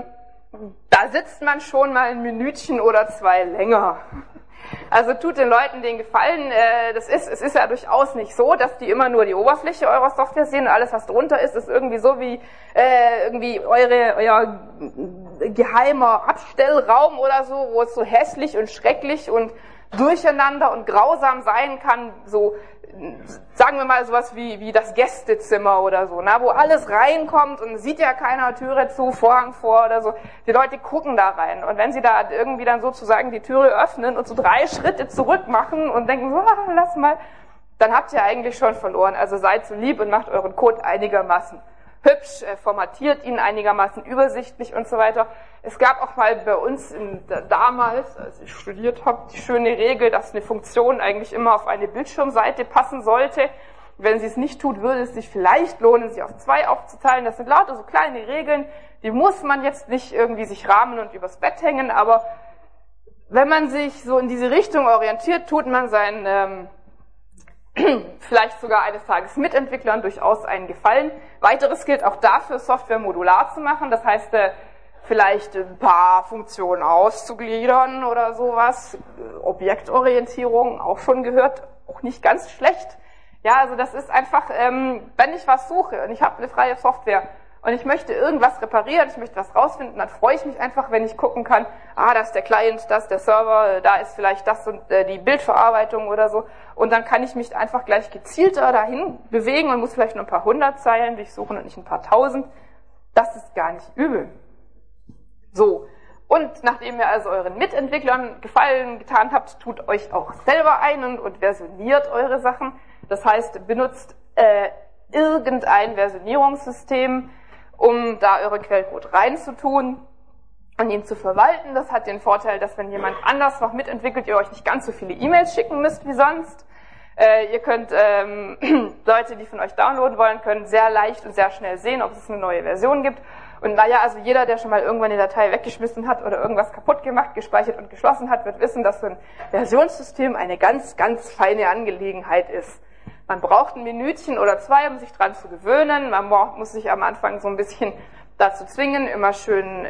da sitzt man schon mal ein Minütchen oder 2 länger. Also tut den Leuten den Gefallen, es ist ja durchaus nicht so, dass die immer nur die Oberfläche eurer Software sehen und alles, was drunter ist irgendwie so wie irgendwie euer geheimer Abstellraum oder so, wo es so hässlich und schrecklich und durcheinander und grausam sein kann, so sagen wir mal sowas wie das Gästezimmer oder so, na, wo alles reinkommt und sieht ja keiner, Türe zu, Vorhang vor oder so. Die Leute gucken da rein, und wenn sie da irgendwie dann sozusagen die Türe öffnen und so 3 Schritte zurück machen und denken so, lass mal, dann habt ihr eigentlich schon verloren. Also seid so lieb und macht euren Code einigermaßen hübsch, formatiert ihn einigermaßen übersichtlich und so weiter. Es gab auch mal bei uns damals, als ich studiert habe, die schöne Regel, dass eine Funktion eigentlich immer auf eine Bildschirmseite passen sollte. Wenn sie es nicht tut, würde es sich vielleicht lohnen, sie auf 2 aufzuteilen. Das sind lauter so kleine Regeln, die muss man jetzt nicht irgendwie sich rahmen und übers Bett hängen, aber wenn man sich so in diese Richtung orientiert, tut man seinen vielleicht sogar eines Tages Mitentwicklern durchaus einen Gefallen. Weiteres gilt auch dafür, Software modular zu machen. Das heißt, vielleicht ein paar Funktionen auszugliedern oder sowas. Objektorientierung, auch schon gehört, auch nicht ganz schlecht. Ja, also das ist einfach, wenn ich was suche und ich habe eine freie Software und ich möchte irgendwas reparieren, ich möchte was rausfinden, dann freue ich mich einfach, wenn ich gucken kann, das ist der Client, das ist der Server, da ist vielleicht das und die Bildverarbeitung oder so, und dann kann ich mich einfach gleich gezielter dahin bewegen und muss vielleicht nur ein paar 100 Zeilen durchsuchen und nicht ein paar 1000. Das ist gar nicht übel. So, und nachdem ihr also euren Mitentwicklern Gefallen getan habt, tut euch auch selber einen und versioniert eure Sachen. Das heißt, benutzt irgendein Versionierungssystem, um da euren Quellcode reinzutun und ihn zu verwalten. Das hat den Vorteil, dass wenn jemand anders noch mitentwickelt, ihr euch nicht ganz so viele E-Mails schicken müsst wie sonst. Ihr könnt, Leute, die von euch downloaden wollen, können sehr leicht und sehr schnell sehen, ob es eine neue Version gibt. Und naja, also jeder, der schon mal irgendwann eine Datei weggeschmissen hat oder irgendwas kaputt gemacht, gespeichert und geschlossen hat, wird wissen, dass so ein Versionssystem eine ganz, ganz feine Angelegenheit ist. Man braucht ein Minütchen oder 2, um sich dran zu gewöhnen. Man muss sich am Anfang so ein bisschen dazu zwingen, immer schön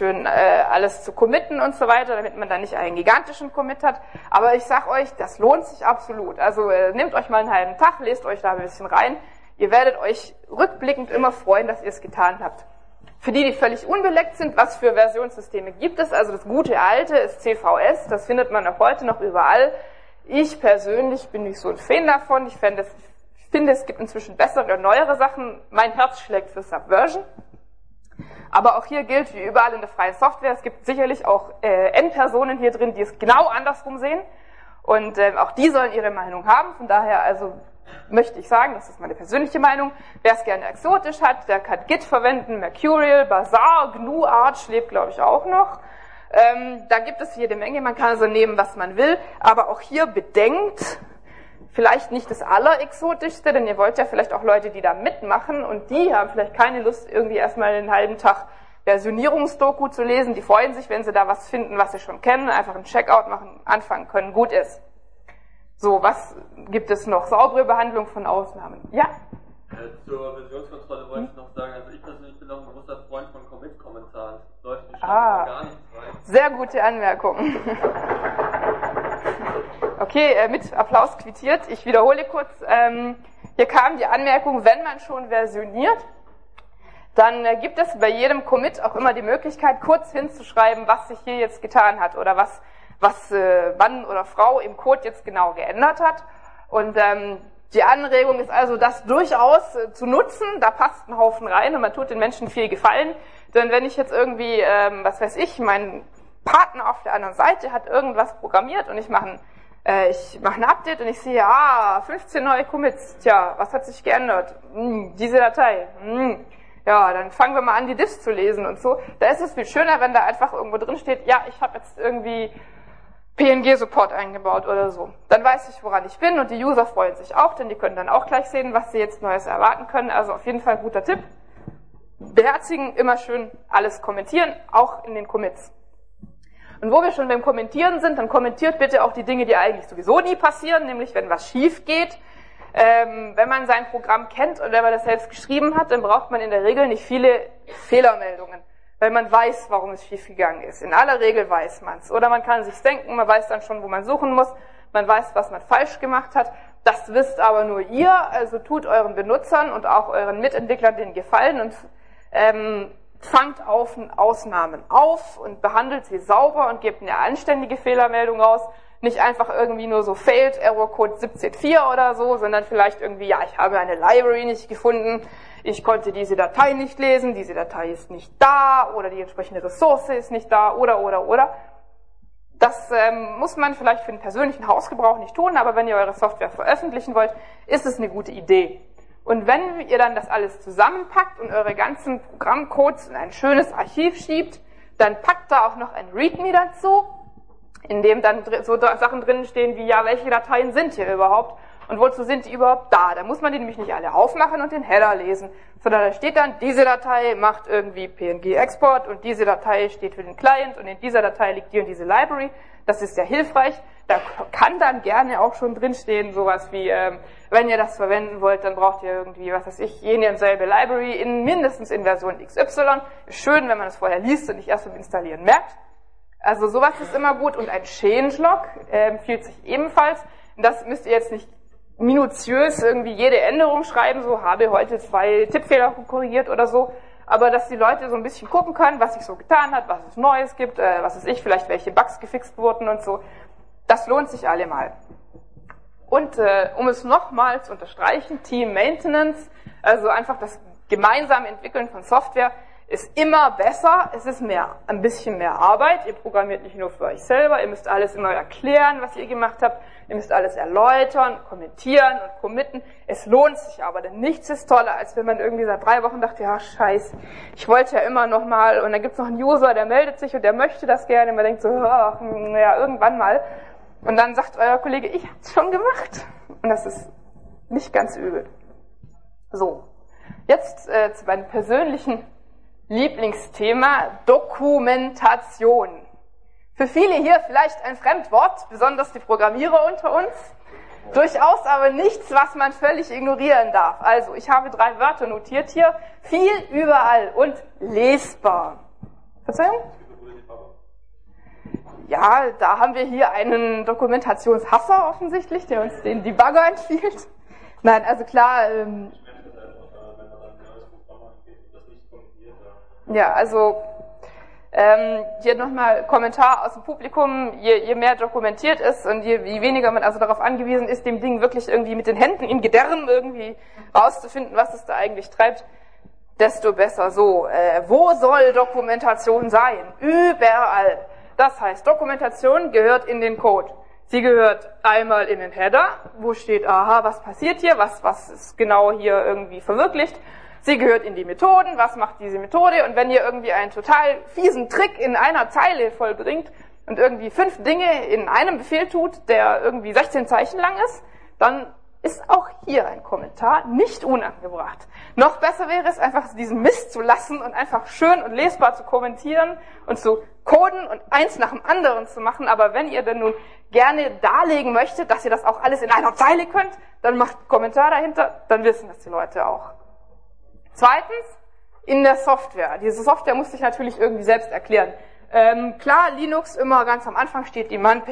alles zu committen und so weiter, damit man dann nicht einen gigantischen Commit hat. Aber ich sag euch, das lohnt sich absolut. Also nehmt euch mal einen halben Tag, lest euch da ein bisschen rein. Ihr werdet euch rückblickend immer freuen, dass ihr es getan habt. Für die völlig unbeleckt sind, was für Versionssysteme gibt es? Also das gute alte ist CVS, das findet man auch heute noch überall. Ich persönlich bin nicht so ein Fan davon. Ich finde, es gibt inzwischen bessere, neuere Sachen. Mein Herz schlägt für Subversion. Aber auch hier gilt, wie überall in der freien Software, es gibt sicherlich auch N-Personen hier drin, die es genau andersrum sehen. Und auch die sollen ihre Meinung haben. Von daher also möchte ich sagen, das ist meine persönliche Meinung, wer es gerne exotisch hat, der kann Git verwenden, Mercurial, Bazaar, GNU Arch lebt, glaube ich, auch noch. Da gibt es jede Menge, man kann also nehmen, was man will, aber auch hier bedenkt, vielleicht nicht das Allerexotischste, denn ihr wollt ja vielleicht auch Leute, die da mitmachen, und die haben vielleicht keine Lust, irgendwie erstmal einen halben Tag Versionierungsdoku zu lesen, die freuen sich, wenn sie da was finden, was sie schon kennen, einfach einen Checkout machen, anfangen können, gut ist. So, was gibt es noch? Saubere Behandlung von Ausnahmen. Ja? Zur Versionskontrolle wollte ich noch sagen, also ich persönlich bin auch ein großer Freund von Commit-Kommentaren. Leute, die schreiben gar nichts rein. Sehr gute Anmerkung. Okay. Okay, mit Applaus quittiert. Ich wiederhole kurz. Hier kam die Anmerkung, wenn man schon versioniert, dann gibt es bei jedem Commit auch immer die Möglichkeit, kurz hinzuschreiben, was sich hier jetzt getan hat oder was Mann oder Frau im Code jetzt genau geändert hat. Und die Anregung ist also, das durchaus zu nutzen. Da passt ein Haufen rein und man tut den Menschen viel Gefallen. Denn wenn ich jetzt irgendwie, was weiß ich, mein Partner auf der anderen Seite hat irgendwas programmiert und ich mache ein Update und ich sehe, 15 neue Commits. Tja, was hat sich geändert? Diese Datei. Ja, dann fangen wir mal an, die Diffs zu lesen und so. Da ist es viel schöner, wenn da einfach irgendwo drin steht, ja, ich habe jetzt irgendwie PNG-Support eingebaut oder so. Dann weiß ich, woran ich bin und die User freuen sich auch, denn die können dann auch gleich sehen, was sie jetzt Neues erwarten können. Also auf jeden Fall ein guter Tipp. Beherzigen, immer schön alles kommentieren, auch in den Commits. Und wo wir schon beim Kommentieren sind, dann kommentiert bitte auch die Dinge, die eigentlich sowieso nie passieren, nämlich wenn was schief geht. Wenn man sein Programm kennt und wenn man das selbst geschrieben hat, dann braucht man in der Regel nicht viele Fehlermeldungen, weil man weiß, warum es schief gegangen ist. In aller Regel weiß man es. Oder man kann sich's denken, man weiß dann schon, wo man suchen muss, man weiß, was man falsch gemacht hat. Das wisst aber nur ihr, also tut euren Benutzern und auch euren Mitentwicklern den Gefallen und fangt Ausnahmen auf und behandelt sie sauber und gebt eine anständige Fehlermeldung raus. Nicht einfach irgendwie nur so failed, Errorcode 17.4 oder so, sondern vielleicht irgendwie, ja, ich habe eine Library nicht gefunden, ich konnte diese Datei nicht lesen, diese Datei ist nicht da oder die entsprechende Ressource ist nicht da oder. Das muss man vielleicht für den persönlichen Hausgebrauch nicht tun, aber wenn ihr eure Software veröffentlichen wollt, ist es eine gute Idee. Und wenn ihr dann das alles zusammenpackt und eure ganzen Programmcodes in ein schönes Archiv schiebt, dann packt da auch noch ein README dazu, in dem dann so Sachen drin stehen wie, ja, welche Dateien sind hier überhaupt und wozu sind die überhaupt da? Da muss man die nämlich nicht alle aufmachen und den Header lesen, sondern da steht dann, diese Datei macht irgendwie PNG-Export und diese Datei steht für den Client und in dieser Datei liegt die und diese Library. Das ist ja hilfreich. Da kann dann gerne auch schon drinstehen, sowas wie, wenn ihr das verwenden wollt, dann braucht ihr irgendwie, was weiß ich, jene und selbe Library, mindestens in Version XY. Ist schön, wenn man es vorher liest und nicht erst beim Installieren merkt. Also sowas ist immer gut und ein Changelog empfiehlt sich ebenfalls. Das müsst ihr jetzt nicht minutiös irgendwie jede Änderung schreiben, so habe heute 2 Tippfehler korrigiert oder so, aber dass die Leute so ein bisschen gucken können, was sich so getan hat, was es Neues gibt, was weiß ich, vielleicht welche Bugs gefixt wurden und so. Das lohnt sich allemal. Und um es nochmal zu unterstreichen, Team Maintenance, also einfach das gemeinsame Entwickeln von Software, ist immer besser, es ist ein bisschen mehr Arbeit, ihr programmiert nicht nur für euch selber, ihr müsst alles immer erklären, was ihr gemacht habt, ihr müsst alles erläutern, kommentieren und committen, es lohnt sich aber, denn nichts ist toller, als wenn man irgendwie seit 3 Wochen dachte, ja scheiße, ich wollte ja immer noch mal und dann gibt's noch einen User, der meldet sich und der möchte das gerne und man denkt so, ach, naja, irgendwann mal und dann sagt euer Kollege, ich hab's schon gemacht und das ist nicht ganz übel. So, jetzt zu meinem persönlichen Lieblingsthema, Dokumentation. Für viele hier vielleicht ein Fremdwort, besonders die Programmierer unter uns. Durchaus aber nichts, was man völlig ignorieren darf. Also, ich habe 3 Wörter notiert hier. Viel, überall und lesbar. Verzeihung? Ja, da haben wir hier einen offensichtlich, der uns den Debugger empfiehlt. Nein, also klar, ja, also hier nochmal Kommentar aus dem Publikum, je mehr dokumentiert ist und je weniger man also darauf angewiesen ist, dem Ding wirklich irgendwie mit den Händen in Gedärm irgendwie rauszufinden, was es da eigentlich treibt, desto besser. So, wo soll Dokumentation sein? Überall. Das heißt, Dokumentation gehört in den Code. Sie gehört einmal in den Header, wo steht, aha, was passiert hier, was ist genau hier irgendwie verwirklicht. Sie gehört in die Methoden, was macht diese Methode? Und wenn ihr irgendwie einen total fiesen Trick in einer Zeile vollbringt und irgendwie 5 Dinge in einem Befehl tut, der irgendwie 16 Zeichen lang ist, dann ist auch hier ein Kommentar nicht unangebracht. Noch besser wäre es, einfach diesen Mist zu lassen und einfach schön und lesbar zu kommentieren und zu coden und eins nach dem anderen zu machen. Aber wenn ihr denn nun gerne darlegen möchtet, dass ihr das auch alles in einer Zeile könnt, dann macht einen Kommentar dahinter, dann wissen das die Leute auch. Zweitens, in der Software. Diese Software muss ich natürlich irgendwie selbst erklären. Klar, Linux immer ganz am Anfang steht die Man-Page.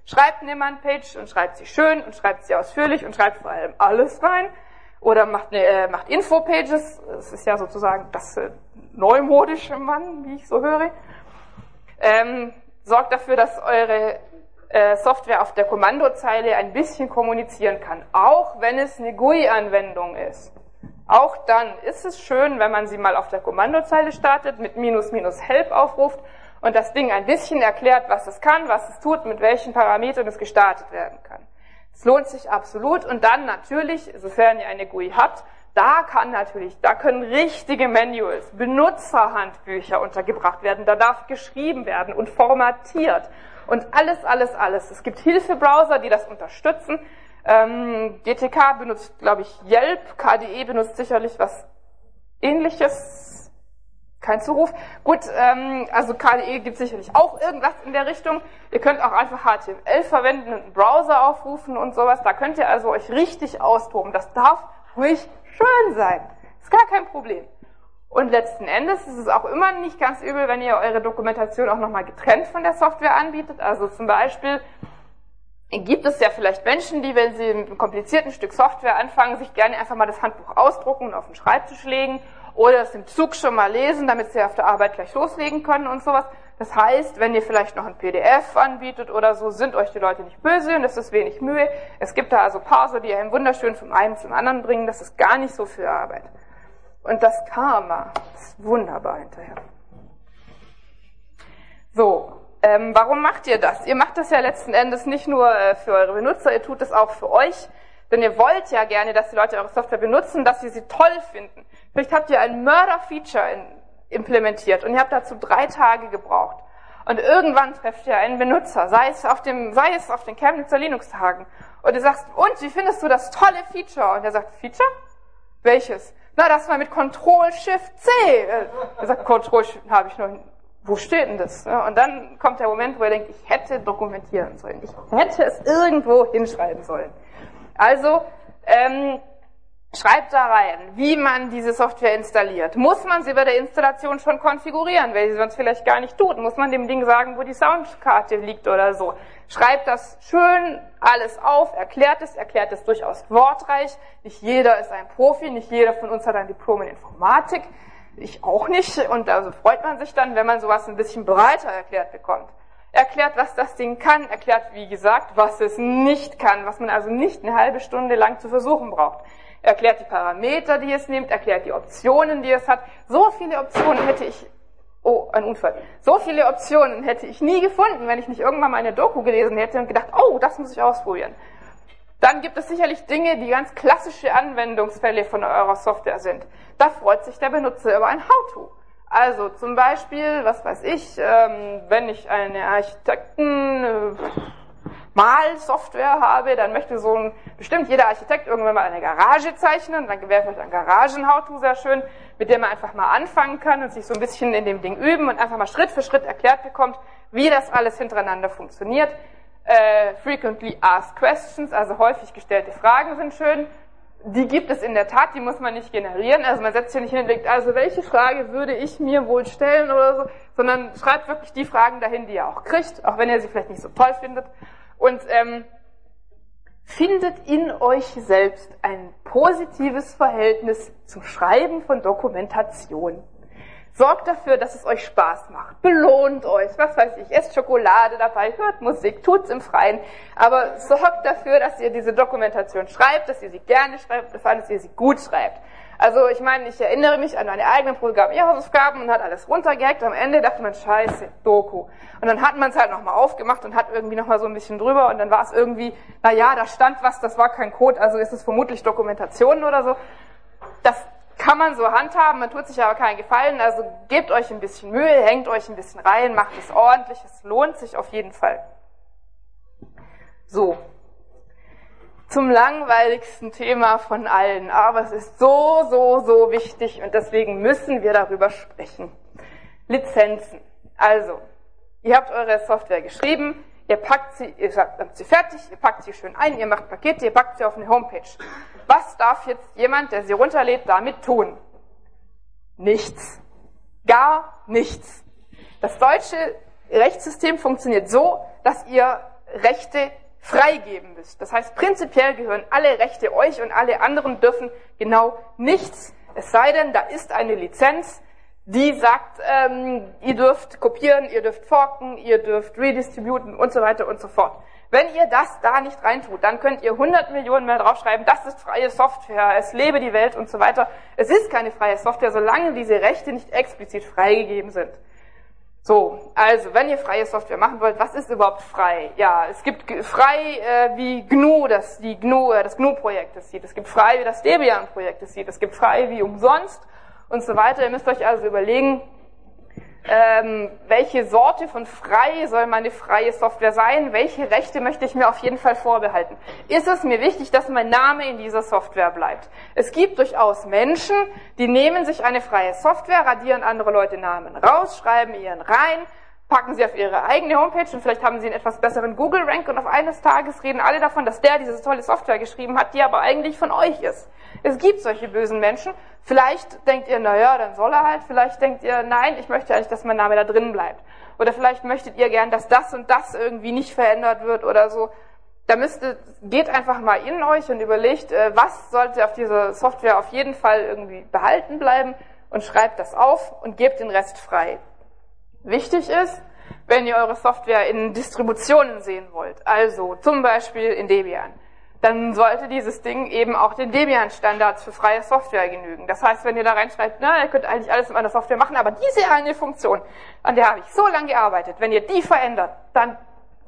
Schreibt eine Man-Page und schreibt sie schön und schreibt sie ausführlich und schreibt vor allem alles rein. Oder macht Info-Pages, das ist ja sozusagen das neumodische Mann, wie ich so höre. Sorgt dafür, dass eure Software auf der Kommandozeile ein bisschen kommunizieren kann, auch wenn es eine GUI-Anwendung ist. Auch dann ist es schön, wenn man sie mal auf der Kommandozeile startet, mit --help aufruft und das Ding ein bisschen erklärt, was es kann, was es tut, mit welchen Parametern es gestartet werden kann. Es lohnt sich absolut und dann natürlich, sofern ihr eine GUI habt, da können richtige Manuals, Benutzerhandbücher untergebracht werden, da darf geschrieben werden und formatiert und alles. Es gibt Hilfebrowser, die das unterstützen. GTK benutzt, glaube ich, Yelp, KDE benutzt sicherlich was Ähnliches, kein Zuruf. Gut, also KDE gibt sicherlich auch irgendwas in der Richtung. Ihr könnt auch einfach HTML verwenden und einen Browser aufrufen und sowas. Da könnt ihr also euch richtig austoben. Das darf ruhig schön sein. Ist gar kein Problem. Und letzten Endes ist es auch immer nicht ganz übel, wenn ihr eure Dokumentation auch nochmal getrennt von der Software anbietet. Also zum Beispiel gibt es ja vielleicht Menschen, die, wenn sie mit einem komplizierten Stück Software anfangen, sich gerne einfach mal das Handbuch ausdrucken und auf den Schreibtisch legen oder es im Zug schon mal lesen, damit sie auf der Arbeit gleich loslegen können und sowas. Das heißt, wenn ihr vielleicht noch ein PDF anbietet oder so, sind euch die Leute nicht böse und das ist wenig Mühe. Es gibt da also Parser, die einen wunderschön vom einen zum anderen bringen. Das ist gar nicht so viel Arbeit. Und das Karma ist wunderbar hinterher. So, warum macht ihr das? Ihr macht das ja letzten Endes nicht nur für eure Benutzer, ihr tut es auch für euch. Denn ihr wollt ja gerne, dass die Leute eure Software benutzen, dass sie sie toll finden. Vielleicht habt ihr ein Mörder-Feature implementiert und ihr habt dazu 3 Tage gebraucht. Und irgendwann trefft ihr einen Benutzer, sei es auf den Chemnitzer Linux-Tagen. Und du sagst, und wie findest du das tolle Feature? Und er sagt, Feature? Welches? Na, das war mit Ctrl-Shift-C. Er sagt, Ctrl-Shift habe ich noch nicht. Wo steht denn das? Und dann kommt der Moment, wo er denkt, ich hätte dokumentieren sollen. Ich hätte es irgendwo hinschreiben sollen. Also, schreibt da rein, wie man diese Software installiert. Muss man sie bei der Installation schon konfigurieren, weil sie sonst vielleicht gar nicht tut? Muss man dem Ding sagen, wo die Soundkarte liegt oder so? Schreibt das schön alles auf, erklärt es durchaus wortreich. Nicht jeder ist ein Profi, nicht jeder von uns hat ein Diplom in Informatik. Ich auch nicht. Und also freut man sich dann, wenn man sowas ein bisschen breiter erklärt bekommt. Erklärt, was das Ding kann, erklärt, wie gesagt, was es nicht kann, was man also nicht eine halbe Stunde lang zu versuchen braucht. Erklärt die Parameter, die es nimmt, erklärt die Optionen, die es hat. So viele Optionen hätte ich, so viele Optionen hätte ich nie gefunden, wenn ich nicht irgendwann mal eine Doku gelesen hätte und gedacht, oh, das muss ich ausprobieren. Dann gibt es sicherlich Dinge, die ganz klassische Anwendungsfälle von eurer Software sind. Da freut sich der Benutzer über ein How-To. Also zum Beispiel, was weiß ich, wenn ich eine Architekten-Malsoftware habe, dann möchte bestimmt jeder Architekt irgendwann mal eine Garage zeichnen, dann wäre vielleicht ein Garagen-How-To sehr schön, mit dem man einfach mal anfangen kann und sich so ein bisschen in dem Ding üben und einfach mal Schritt für Schritt erklärt bekommt, wie das alles hintereinander funktioniert. Frequently asked questions, also häufig gestellte Fragen sind schön. Die gibt es in der Tat, die muss man nicht generieren. Also man setzt hier nicht hin und denkt, also welche Frage würde ich mir wohl stellen oder so, sondern schreibt wirklich die Fragen dahin, die ihr auch kriegt, auch wenn ihr sie vielleicht nicht so toll findet. Und findet in euch selbst ein positives Verhältnis zum Schreiben von Dokumentation. Sorgt dafür, dass es euch Spaß macht. Belohnt euch, was weiß ich, esst Schokolade dabei, hört Musik, tut's im Freien. Aber sorgt dafür, dass ihr diese Dokumentation schreibt, dass ihr sie gerne schreibt, dass ihr sie gut schreibt. Also ich meine, ich erinnere mich an meine eigenen Programmierhausaufgaben und hat alles runtergehackt. Am Ende dachte man, scheiße, Doku. Und dann hat man es halt nochmal aufgemacht und hat irgendwie nochmal so ein bisschen drüber und dann war es irgendwie, naja, da stand was, das war kein Code, also ist es vermutlich Dokumentation oder so. Das kann man so handhaben, man tut sich aber keinen Gefallen, also gebt euch ein bisschen Mühe, hängt euch ein bisschen rein, macht es ordentlich, es lohnt sich auf jeden Fall. So, zum langweiligsten Thema von allen, aber es ist so wichtig und deswegen müssen wir darüber sprechen. Lizenzen. Also, ihr habt eure Software geschrieben, ihr habt sie fertig, ihr packt sie schön ein, ihr macht Pakete, ihr packt sie auf eine Homepage. Was darf jetzt jemand, der sie runterlädt, damit tun? Nichts. Gar nichts. Das deutsche Rechtssystem funktioniert so, dass ihr Rechte freigeben müsst. Das heißt, prinzipiell gehören alle Rechte euch und alle anderen dürfen genau nichts, es sei denn, da ist eine Lizenz, die sagt, ihr dürft kopieren, ihr dürft forken, ihr dürft redistributen und so weiter und so fort. Wenn ihr das da nicht reintut, dann könnt ihr 100 Millionen mehr draufschreiben, das ist freie Software, es lebe die Welt und so weiter. Es ist keine freie Software, solange diese Rechte nicht explizit freigegeben sind. So, also, wenn ihr freie Software machen wollt, was ist überhaupt frei? Ja, es gibt frei, wie GNU, das GNU-Projekt das sieht. Es gibt frei, wie das Debian-Projekt das sieht. Es gibt frei, wie umsonst und so weiter. Ihr müsst euch also überlegen, welche Sorte von frei soll meine freie Software sein? Welche Rechte möchte ich mir auf jeden Fall vorbehalten? Ist es mir wichtig, dass mein Name in dieser Software bleibt? Es gibt durchaus Menschen, die nehmen sich eine freie Software, radieren andere Leute Namen raus, schreiben ihren rein, packen sie auf ihre eigene Homepage und vielleicht haben sie einen etwas besseren Google-Rank und auf eines Tages reden alle davon, dass der diese tolle Software geschrieben hat, die aber eigentlich von euch ist. Es gibt solche bösen Menschen. Vielleicht denkt ihr, naja, dann soll er halt. Vielleicht denkt ihr, nein, ich möchte eigentlich, dass mein Name da drin bleibt. Oder vielleicht möchtet ihr gern, dass das und das irgendwie nicht verändert wird oder so. Da geht einfach mal in euch und überlegt, was sollte auf dieser Software auf jeden Fall irgendwie behalten bleiben und schreibt das auf und gebt den Rest frei. Wichtig ist, wenn ihr eure Software in Distributionen sehen wollt, also zum Beispiel in Debian, dann sollte dieses Ding eben auch den Debian-Standards für freie Software genügen. Das heißt, wenn ihr da reinschreibt, na, ihr könnt eigentlich alles in meiner Software machen, aber diese eine Funktion, an der habe ich so lange gearbeitet, wenn ihr die verändert, dann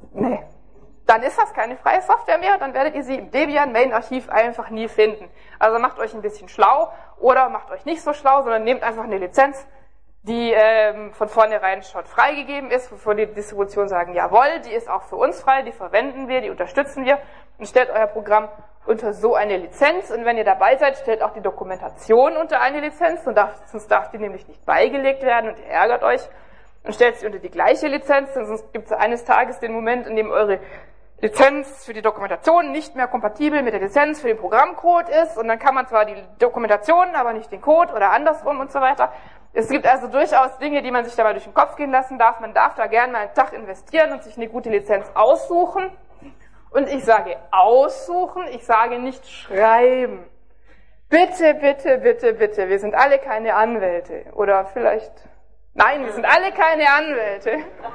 ist das keine freie Software mehr, dann werdet ihr sie im Debian-Main-Archiv einfach nie finden. Also macht euch ein bisschen schlau oder macht euch nicht so schlau, sondern nehmt einfach eine Lizenz, die von vornherein schon freigegeben ist, wovon die Distribution sagen, jawohl, die ist auch für uns frei, die verwenden wir, die unterstützen wir und stellt euer Programm unter so eine Lizenz und wenn ihr dabei seid, stellt auch die Dokumentation unter eine Lizenz, sonst darf die nämlich nicht beigelegt werden und ihr ärgert euch und stellt sie unter die gleiche Lizenz, denn sonst gibt es eines Tages den Moment, in dem eure Lizenz für die Dokumentation nicht mehr kompatibel mit der Lizenz für den Programmcode ist und dann kann man zwar die Dokumentation, aber nicht den Code oder andersrum und so weiter. Es gibt also durchaus Dinge, die man sich dabei durch den Kopf gehen lassen darf. Man darf da gerne mal einen Tag investieren und sich eine gute Lizenz aussuchen. Und ich sage aussuchen, ich sage nicht schreiben. Bitte, bitte, bitte, bitte, wir sind alle keine Anwälte. Oder vielleicht, nein, wir sind alle keine Anwälte.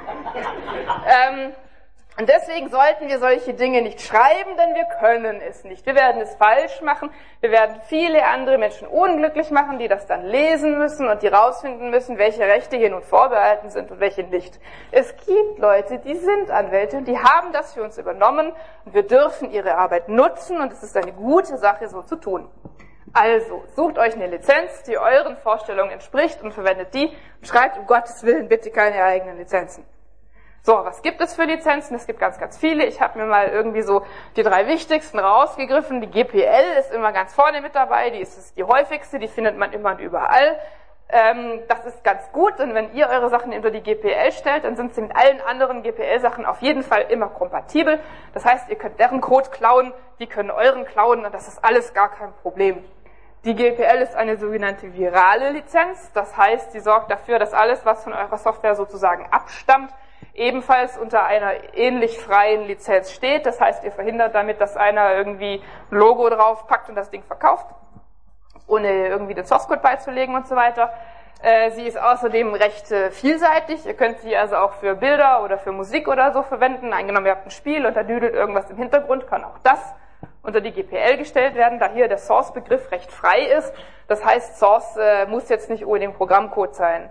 Und deswegen sollten wir solche Dinge nicht schreiben, denn wir können es nicht. Wir werden es falsch machen. Wir werden viele andere Menschen unglücklich machen, die das dann lesen müssen und die rausfinden müssen, welche Rechte hier nun vorbehalten sind und welche nicht. Es gibt Leute, die sind Anwälte und die haben das für uns übernommen und wir dürfen ihre Arbeit nutzen und es ist eine gute Sache, so zu tun. Also, sucht euch eine Lizenz, die euren Vorstellungen entspricht und verwendet die und schreibt um Gottes Willen bitte keine eigenen Lizenzen. So, was gibt es für Lizenzen? Es gibt ganz, ganz viele. Ich habe mir mal irgendwie so die 3 wichtigsten rausgegriffen. Die GPL ist immer ganz vorne mit dabei, die ist die häufigste, die findet man immer und überall. Das ist ganz gut, denn wenn ihr eure Sachen unter die GPL stellt, dann sind sie mit allen anderen GPL-Sachen auf jeden Fall immer kompatibel. Das heißt, ihr könnt deren Code klauen, die können euren klauen und das ist alles gar kein Problem. Die GPL ist eine sogenannte virale Lizenz, das heißt, sie sorgt dafür, dass alles, was von eurer Software sozusagen abstammt, ebenfalls unter einer ähnlich freien Lizenz steht. Das heißt, ihr verhindert damit, dass einer irgendwie ein Logo drauf packt und das Ding verkauft, ohne irgendwie den Source Code beizulegen und so weiter. Sie ist außerdem recht vielseitig. Ihr könnt sie also auch für Bilder oder für Musik oder so verwenden. Angenommen, ihr habt ein Spiel und da düdelt irgendwas im Hintergrund, kann auch das unter die GPL gestellt werden, da hier der Source-Begriff recht frei ist. Das heißt, Source muss jetzt nicht unbedingt Programmcode sein.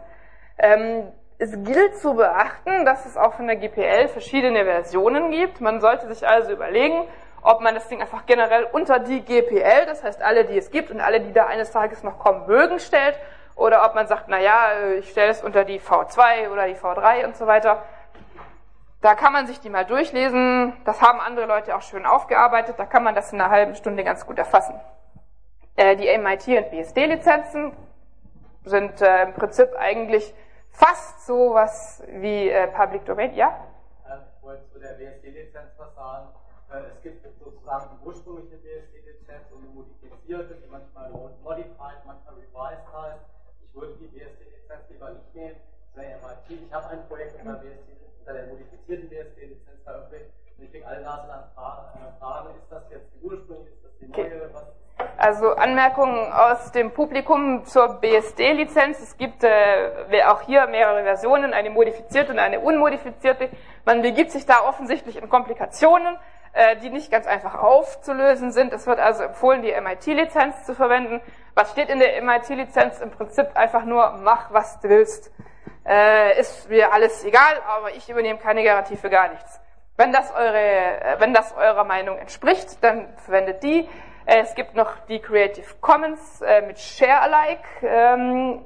Es gilt zu beachten, dass es auch von der GPL verschiedene Versionen gibt. Man sollte sich also überlegen, ob man das Ding einfach generell unter die GPL, das heißt alle, die es gibt und alle, die da eines Tages noch kommen mögen, stellt, oder ob man sagt, naja, ich stelle es unter die V2 oder die V3 und so weiter. Da kann man sich die mal durchlesen. Das haben andere Leute auch schön aufgearbeitet. Da kann man das in einer halben Stunde ganz gut erfassen. Die MIT und BSD-Lizenzen sind im Prinzip eigentlich fast so was wie Public Domain, ja? Ich wollte zu der BSD-Lizenz was sagen. Es gibt sozusagen die ursprüngliche BSD-Lizenz und eine modifizierte, die manchmal modified, manchmal revised heißt. Ich würde die BSD-Lizenz lieber nicht nehmen. Bei MIT, ich habe ein Projekt unter der modifizierten BSD-Lizenz veröffentlicht. Ich kriege alle Nase an Fragen, ist das jetzt die ursprüngliche, ist das die neue, was? Also Anmerkungen aus dem Publikum zur BSD-Lizenz. Es gibt auch hier mehrere Versionen, eine modifizierte und eine unmodifizierte. Man begibt sich da offensichtlich in Komplikationen, die nicht ganz einfach aufzulösen sind. Es wird also empfohlen, die MIT-Lizenz zu verwenden. Was steht in der MIT-Lizenz? Im Prinzip einfach nur, mach, was du willst. Ist mir alles egal, aber ich übernehme keine Garantie für gar nichts. Wenn das eurer Meinung entspricht, dann verwendet die. Es gibt noch die Creative Commons mit Share-alike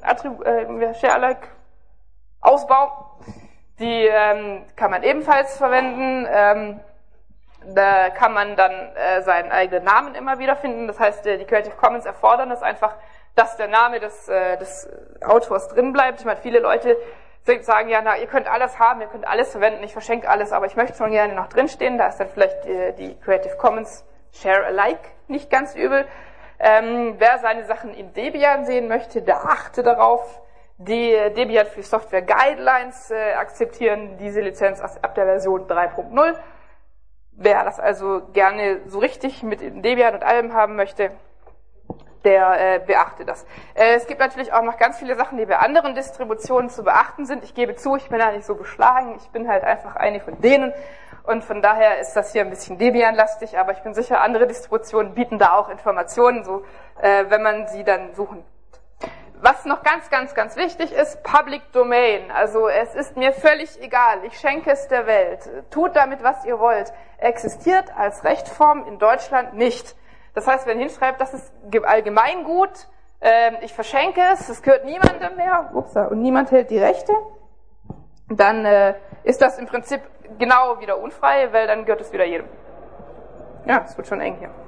Ausbau. Die kann man ebenfalls verwenden. Da kann man dann seinen eigenen Namen immer wieder finden. Das heißt, die Creative Commons erfordern es einfach, dass der Name des Autors drin bleibt. Ich meine, viele Leute sagen, ja, na, ihr könnt alles haben, ihr könnt alles verwenden, ich verschenke alles, aber ich möchte schon gerne noch drinstehen. Da ist dann vielleicht die Creative Commons Share-alike nicht ganz übel. Wer seine Sachen in Debian sehen möchte, der achte darauf. Die Debian Free Software Guidelines akzeptieren diese Lizenz ab der Version 3.0. Wer das also gerne so richtig mit Debian und allem haben möchte, der beachte das. Es gibt natürlich auch noch ganz viele Sachen, die bei anderen Distributionen zu beachten sind. Ich gebe zu, ich bin da nicht so beschlagen. Ich bin halt einfach eine von denen. Und von daher ist das hier ein bisschen Debian-lastig, aber ich bin sicher, andere Distributionen bieten da auch Informationen, so wenn man sie dann suchen. Was noch ganz, ganz, ganz wichtig ist, Public Domain. Also es ist mir völlig egal, ich schenke es der Welt. Tut damit, was ihr wollt. Existiert als Rechtsform in Deutschland nicht. Das heißt, wenn ihr hinschreibt, das ist Allgemeingut, ich verschenke es gehört niemandem mehr, und niemand hält die Rechte, dann ist das im Prinzip genau wieder unfrei, weil dann gehört es wieder jedem. Ja, es wird schon eng hier.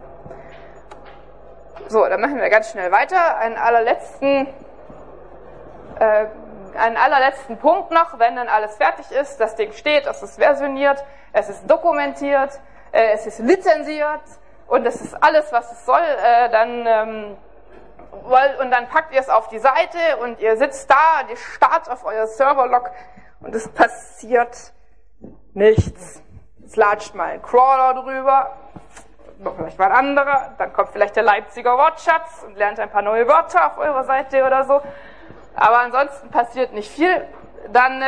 So, dann machen wir ganz schnell weiter. Einen allerletzten Punkt noch, wenn dann alles fertig ist, das Ding steht, es ist versioniert, es ist dokumentiert, es ist lizenziert und es ist alles, was es soll, dann packt ihr es auf die Seite und ihr sitzt da, ihr starrt auf euer Serverlog und es passiert nichts. Es latscht mal ein Crawler drüber, noch vielleicht mal ein anderer, dann kommt vielleicht der Leipziger Wortschatz und lernt ein paar neue Wörter auf eurer Seite oder so. Aber ansonsten passiert nicht viel. Dann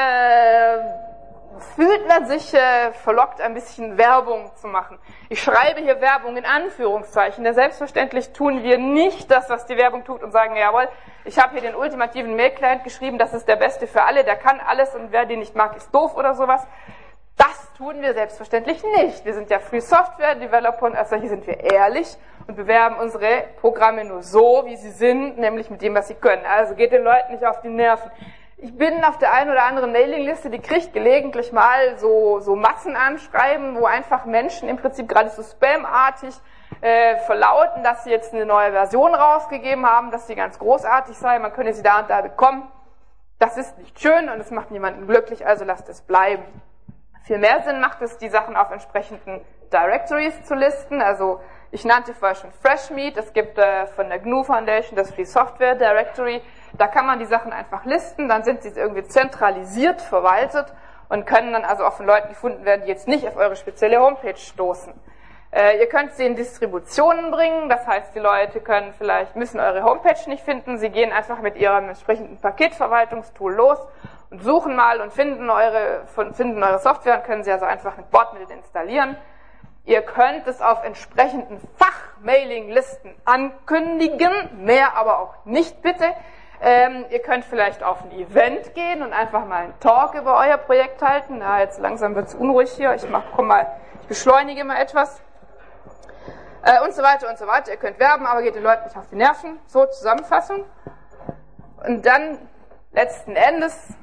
fühlt man sich verlockt, ein bisschen Werbung zu machen. Ich schreibe hier Werbung in Anführungszeichen, denn selbstverständlich tun wir nicht das, was die Werbung tut und sagen, jawohl, ich habe hier den ultimativen Mail-Client geschrieben, das ist der beste für alle, der kann alles und wer den nicht mag, ist doof oder sowas. Das tun wir selbstverständlich nicht. Wir sind ja Free Software Developer und als solche sind wir ehrlich und bewerben unsere Programme nur so, wie sie sind, nämlich mit dem, was sie können. Also geht den Leuten nicht auf die Nerven. Ich bin auf der einen oder anderen Mailingliste, die kriegt gelegentlich mal so Massenanschreiben, wo einfach Menschen im Prinzip gerade so spamartig verlauten, dass sie jetzt eine neue Version rausgegeben haben, dass sie ganz großartig sei, man könne sie da und da bekommen. Das ist nicht schön und es macht niemanden glücklich, also lasst es bleiben. Viel mehr Sinn macht es, die Sachen auf entsprechenden Directories zu listen. Also ich nannte vorher schon FreshMeat, es gibt von der GNU Foundation das Free Software Directory. Da kann man die Sachen einfach listen, dann sind sie irgendwie zentralisiert verwaltet und können dann also auch von Leuten gefunden werden, die jetzt nicht auf eure spezielle Homepage stoßen. Ihr könnt sie in Distributionen bringen, das heißt, die Leute müssen eure Homepage nicht finden, sie gehen einfach mit ihrem entsprechenden Paketverwaltungstool los und suchen mal und finden eure Software und können sie also einfach mit Bordmitteln installieren. Ihr könnt es auf entsprechenden Fachmailinglisten ankündigen, mehr aber auch nicht bitte. Ihr könnt vielleicht auf ein Event gehen und einfach mal einen Talk über euer Projekt halten. Na, jetzt langsam wird es unruhig hier, ich beschleunige mal etwas. Und so weiter und so weiter. Ihr könnt werben, aber geht den Leuten nicht auf die Nerven. So, Zusammenfassung. Und dann letzten Endes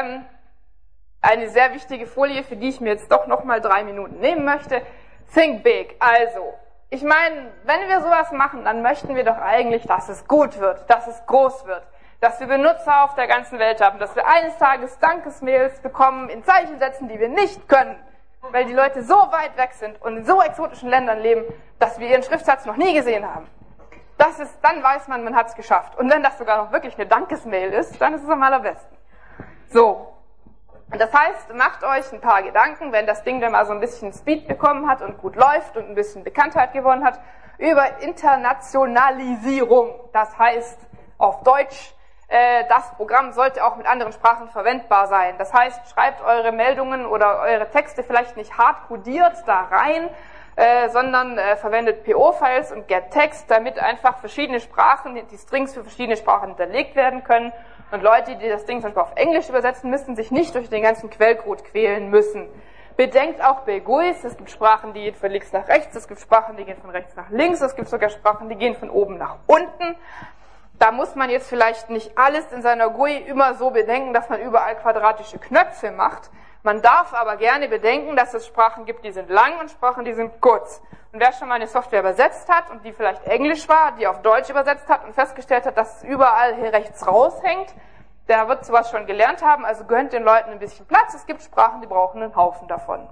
eine sehr wichtige Folie, für die ich mir jetzt doch nochmal 3 Minuten nehmen möchte. Think big. Also, ich meine, wenn wir sowas machen, dann möchten wir doch eigentlich, dass es gut wird, dass es groß wird, dass wir Benutzer auf der ganzen Welt haben, dass wir eines Tages Dankesmails bekommen in Zeichensätzen, die wir nicht können, weil die Leute so weit weg sind und in so exotischen Ländern leben, dass wir ihren Schriftsatz noch nie gesehen haben. Dann weiß man hat es geschafft. Und wenn das sogar noch wirklich eine Dankesmail ist, dann ist es am allerbesten. So, Und das heißt, macht euch ein paar Gedanken, wenn das Ding dann mal so ein bisschen Speed bekommen hat und gut läuft und ein bisschen Bekanntheit gewonnen hat, über Internationalisierung. Das heißt auf Deutsch, das Programm sollte auch mit anderen Sprachen verwendbar sein. Das heißt, schreibt eure Meldungen oder eure Texte vielleicht nicht hart codiert da rein, sondern verwendet PO-Files und GetText, damit einfach verschiedene Sprachen, die Strings für verschiedene Sprachen hinterlegt werden können und Leute, die das Ding zum Beispiel auf Englisch übersetzen müssen, sich nicht durch den ganzen Quellcode quälen müssen. Bedenkt auch bei GUIs, es gibt Sprachen, die gehen von links nach rechts, es gibt Sprachen, die gehen von rechts nach links, es gibt sogar Sprachen, die gehen von oben nach unten. Da muss man jetzt vielleicht nicht alles in seiner GUI immer so bedenken, dass man überall quadratische Knöpfe macht. Man darf aber gerne bedenken, dass es Sprachen gibt, die sind lang und Sprachen, die sind kurz. Und wer schon mal eine Software übersetzt hat und die vielleicht Englisch war, die auf Deutsch übersetzt hat und festgestellt hat, dass es überall hier rechts raushängt, der wird sowas schon gelernt haben, also gönnt den Leuten ein bisschen Platz. Es gibt Sprachen, die brauchen einen Haufen davon.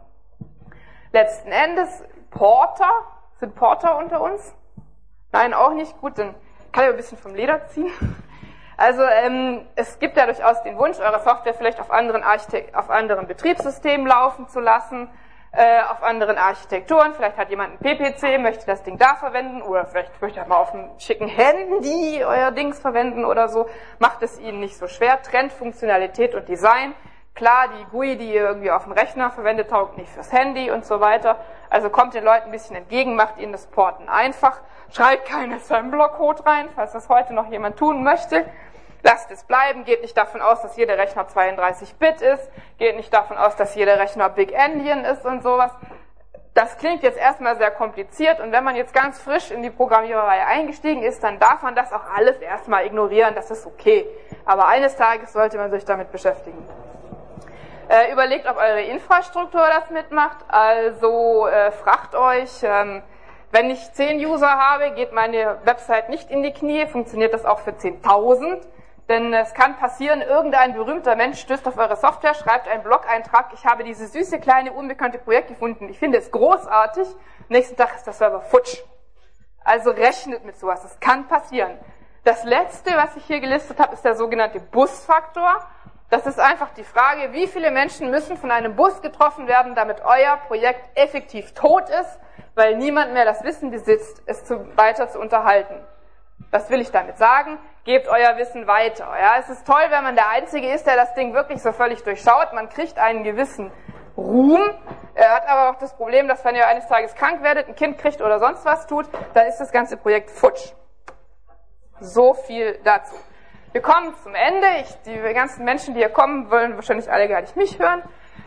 Letzten Endes, Porter, sind Porter unter uns? Nein, auch nicht. Gut, dann kann ich ein bisschen vom Leder ziehen. Also es gibt ja durchaus den Wunsch, eure Software vielleicht auf anderen Betriebssystemen laufen zu lassen, auf anderen Architekturen. Vielleicht hat jemand einen PPC, möchte das Ding da verwenden oder vielleicht möchte er mal auf einem schicken Handy euer Dings verwenden oder so. Macht es ihnen nicht so schwer. Trennt Funktionalität und Design. Klar, die GUI, die ihr irgendwie auf dem Rechner verwendet, taugt nicht fürs Handy und so weiter. Also kommt den Leuten ein bisschen entgegen, macht ihnen das Porten einfach. Schreibt keinen Assembler-Code rein, falls das heute noch jemand tun möchte. Lasst es bleiben, geht nicht davon aus, dass jeder Rechner 32-Bit ist, geht nicht davon aus, dass jeder Rechner Big Endian ist und sowas. Das klingt jetzt erstmal sehr kompliziert und wenn man jetzt ganz frisch in die Programmiererei eingestiegen ist, dann darf man das auch alles erstmal ignorieren, das ist okay. Aber eines Tages sollte man sich damit beschäftigen. Überlegt, ob eure Infrastruktur das mitmacht, also fragt euch, wenn ich 10 User habe, geht meine Website nicht in die Knie, funktioniert das auch für 10.000? Denn es kann passieren, irgendein berühmter Mensch stößt auf eure Software, schreibt einen Blog-Eintrag, ich habe dieses süße, kleine, unbekannte Projekt gefunden, ich finde es großartig, nächsten Tag ist der Server futsch. Also rechnet mit sowas, das kann passieren. Das letzte, was ich hier gelistet habe, ist der sogenannte Busfaktor. Das ist einfach die Frage, wie viele Menschen müssen von einem Bus getroffen werden, damit euer Projekt effektiv tot ist, weil niemand mehr das Wissen besitzt, es weiter zu unterhalten. Was will ich damit sagen? Gebt euer Wissen weiter. Ja, es ist toll, wenn man der Einzige ist, der das Ding wirklich so völlig durchschaut. Man kriegt einen gewissen Ruhm. Er hat aber auch das Problem, dass wenn ihr eines Tages krank werdet, ein Kind kriegt oder sonst was tut, dann ist das ganze Projekt futsch. So viel dazu. Wir kommen zum Ende. Die ganzen Menschen, die hier kommen, wollen wahrscheinlich alle gar nicht mich hören.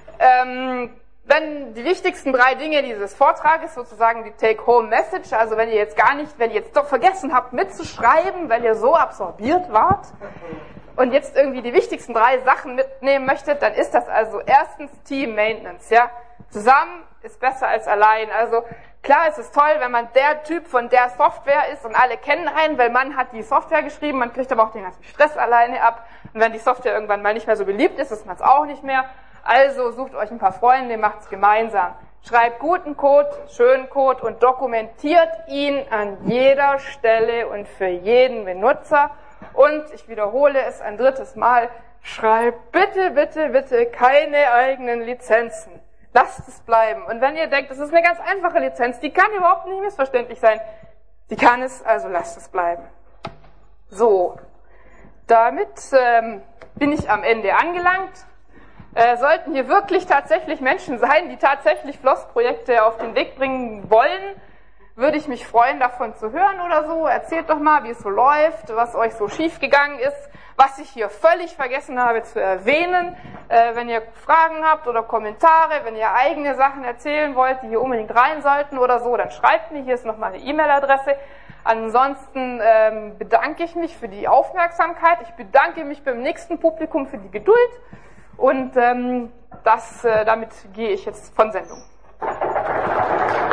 Wenn die wichtigsten 3 Dinge dieses Vortrages, sozusagen die Take-Home-Message, also wenn ihr jetzt doch vergessen habt mitzuschreiben, weil ihr so absorbiert wart und jetzt irgendwie die wichtigsten 3 Sachen mitnehmen möchtet, dann ist das also erstens Team Maintenance, ja. Zusammen ist besser als allein. Also klar, es ist toll, wenn man der Typ von der Software ist und alle kennen einen, weil man hat die Software geschrieben, man kriegt aber auch den ganzen Stress alleine ab. Und wenn die Software irgendwann mal nicht mehr so beliebt ist man es auch nicht mehr. Also sucht euch ein paar Freunde, macht's gemeinsam. Schreibt guten Code, schönen Code und dokumentiert ihn an jeder Stelle und für jeden Benutzer. Und ich wiederhole es ein 3. Mal, schreibt bitte, bitte, bitte keine eigenen Lizenzen. Lasst es bleiben. Und wenn ihr denkt, das ist eine ganz einfache Lizenz, die kann überhaupt nicht missverständlich sein, die kann es, also lasst es bleiben. So, damit bin ich am Ende angelangt. Sollten hier wirklich tatsächlich Menschen sein, die tatsächlich Floss-Projekte auf den Weg bringen wollen, würde ich mich freuen, davon zu hören oder so. Erzählt doch mal, wie es so läuft, was euch so schief gegangen ist, was ich hier völlig vergessen habe zu erwähnen. Wenn ihr Fragen habt oder Kommentare, wenn ihr eigene Sachen erzählen wollt, die hier unbedingt rein sollten oder so, dann schreibt mir, hier ist noch mal eine E-Mail-Adresse. Ansonsten bedanke ich mich für die Aufmerksamkeit. Ich bedanke mich beim nächsten Publikum für die Geduld. Und damit gehe ich jetzt von Sendung.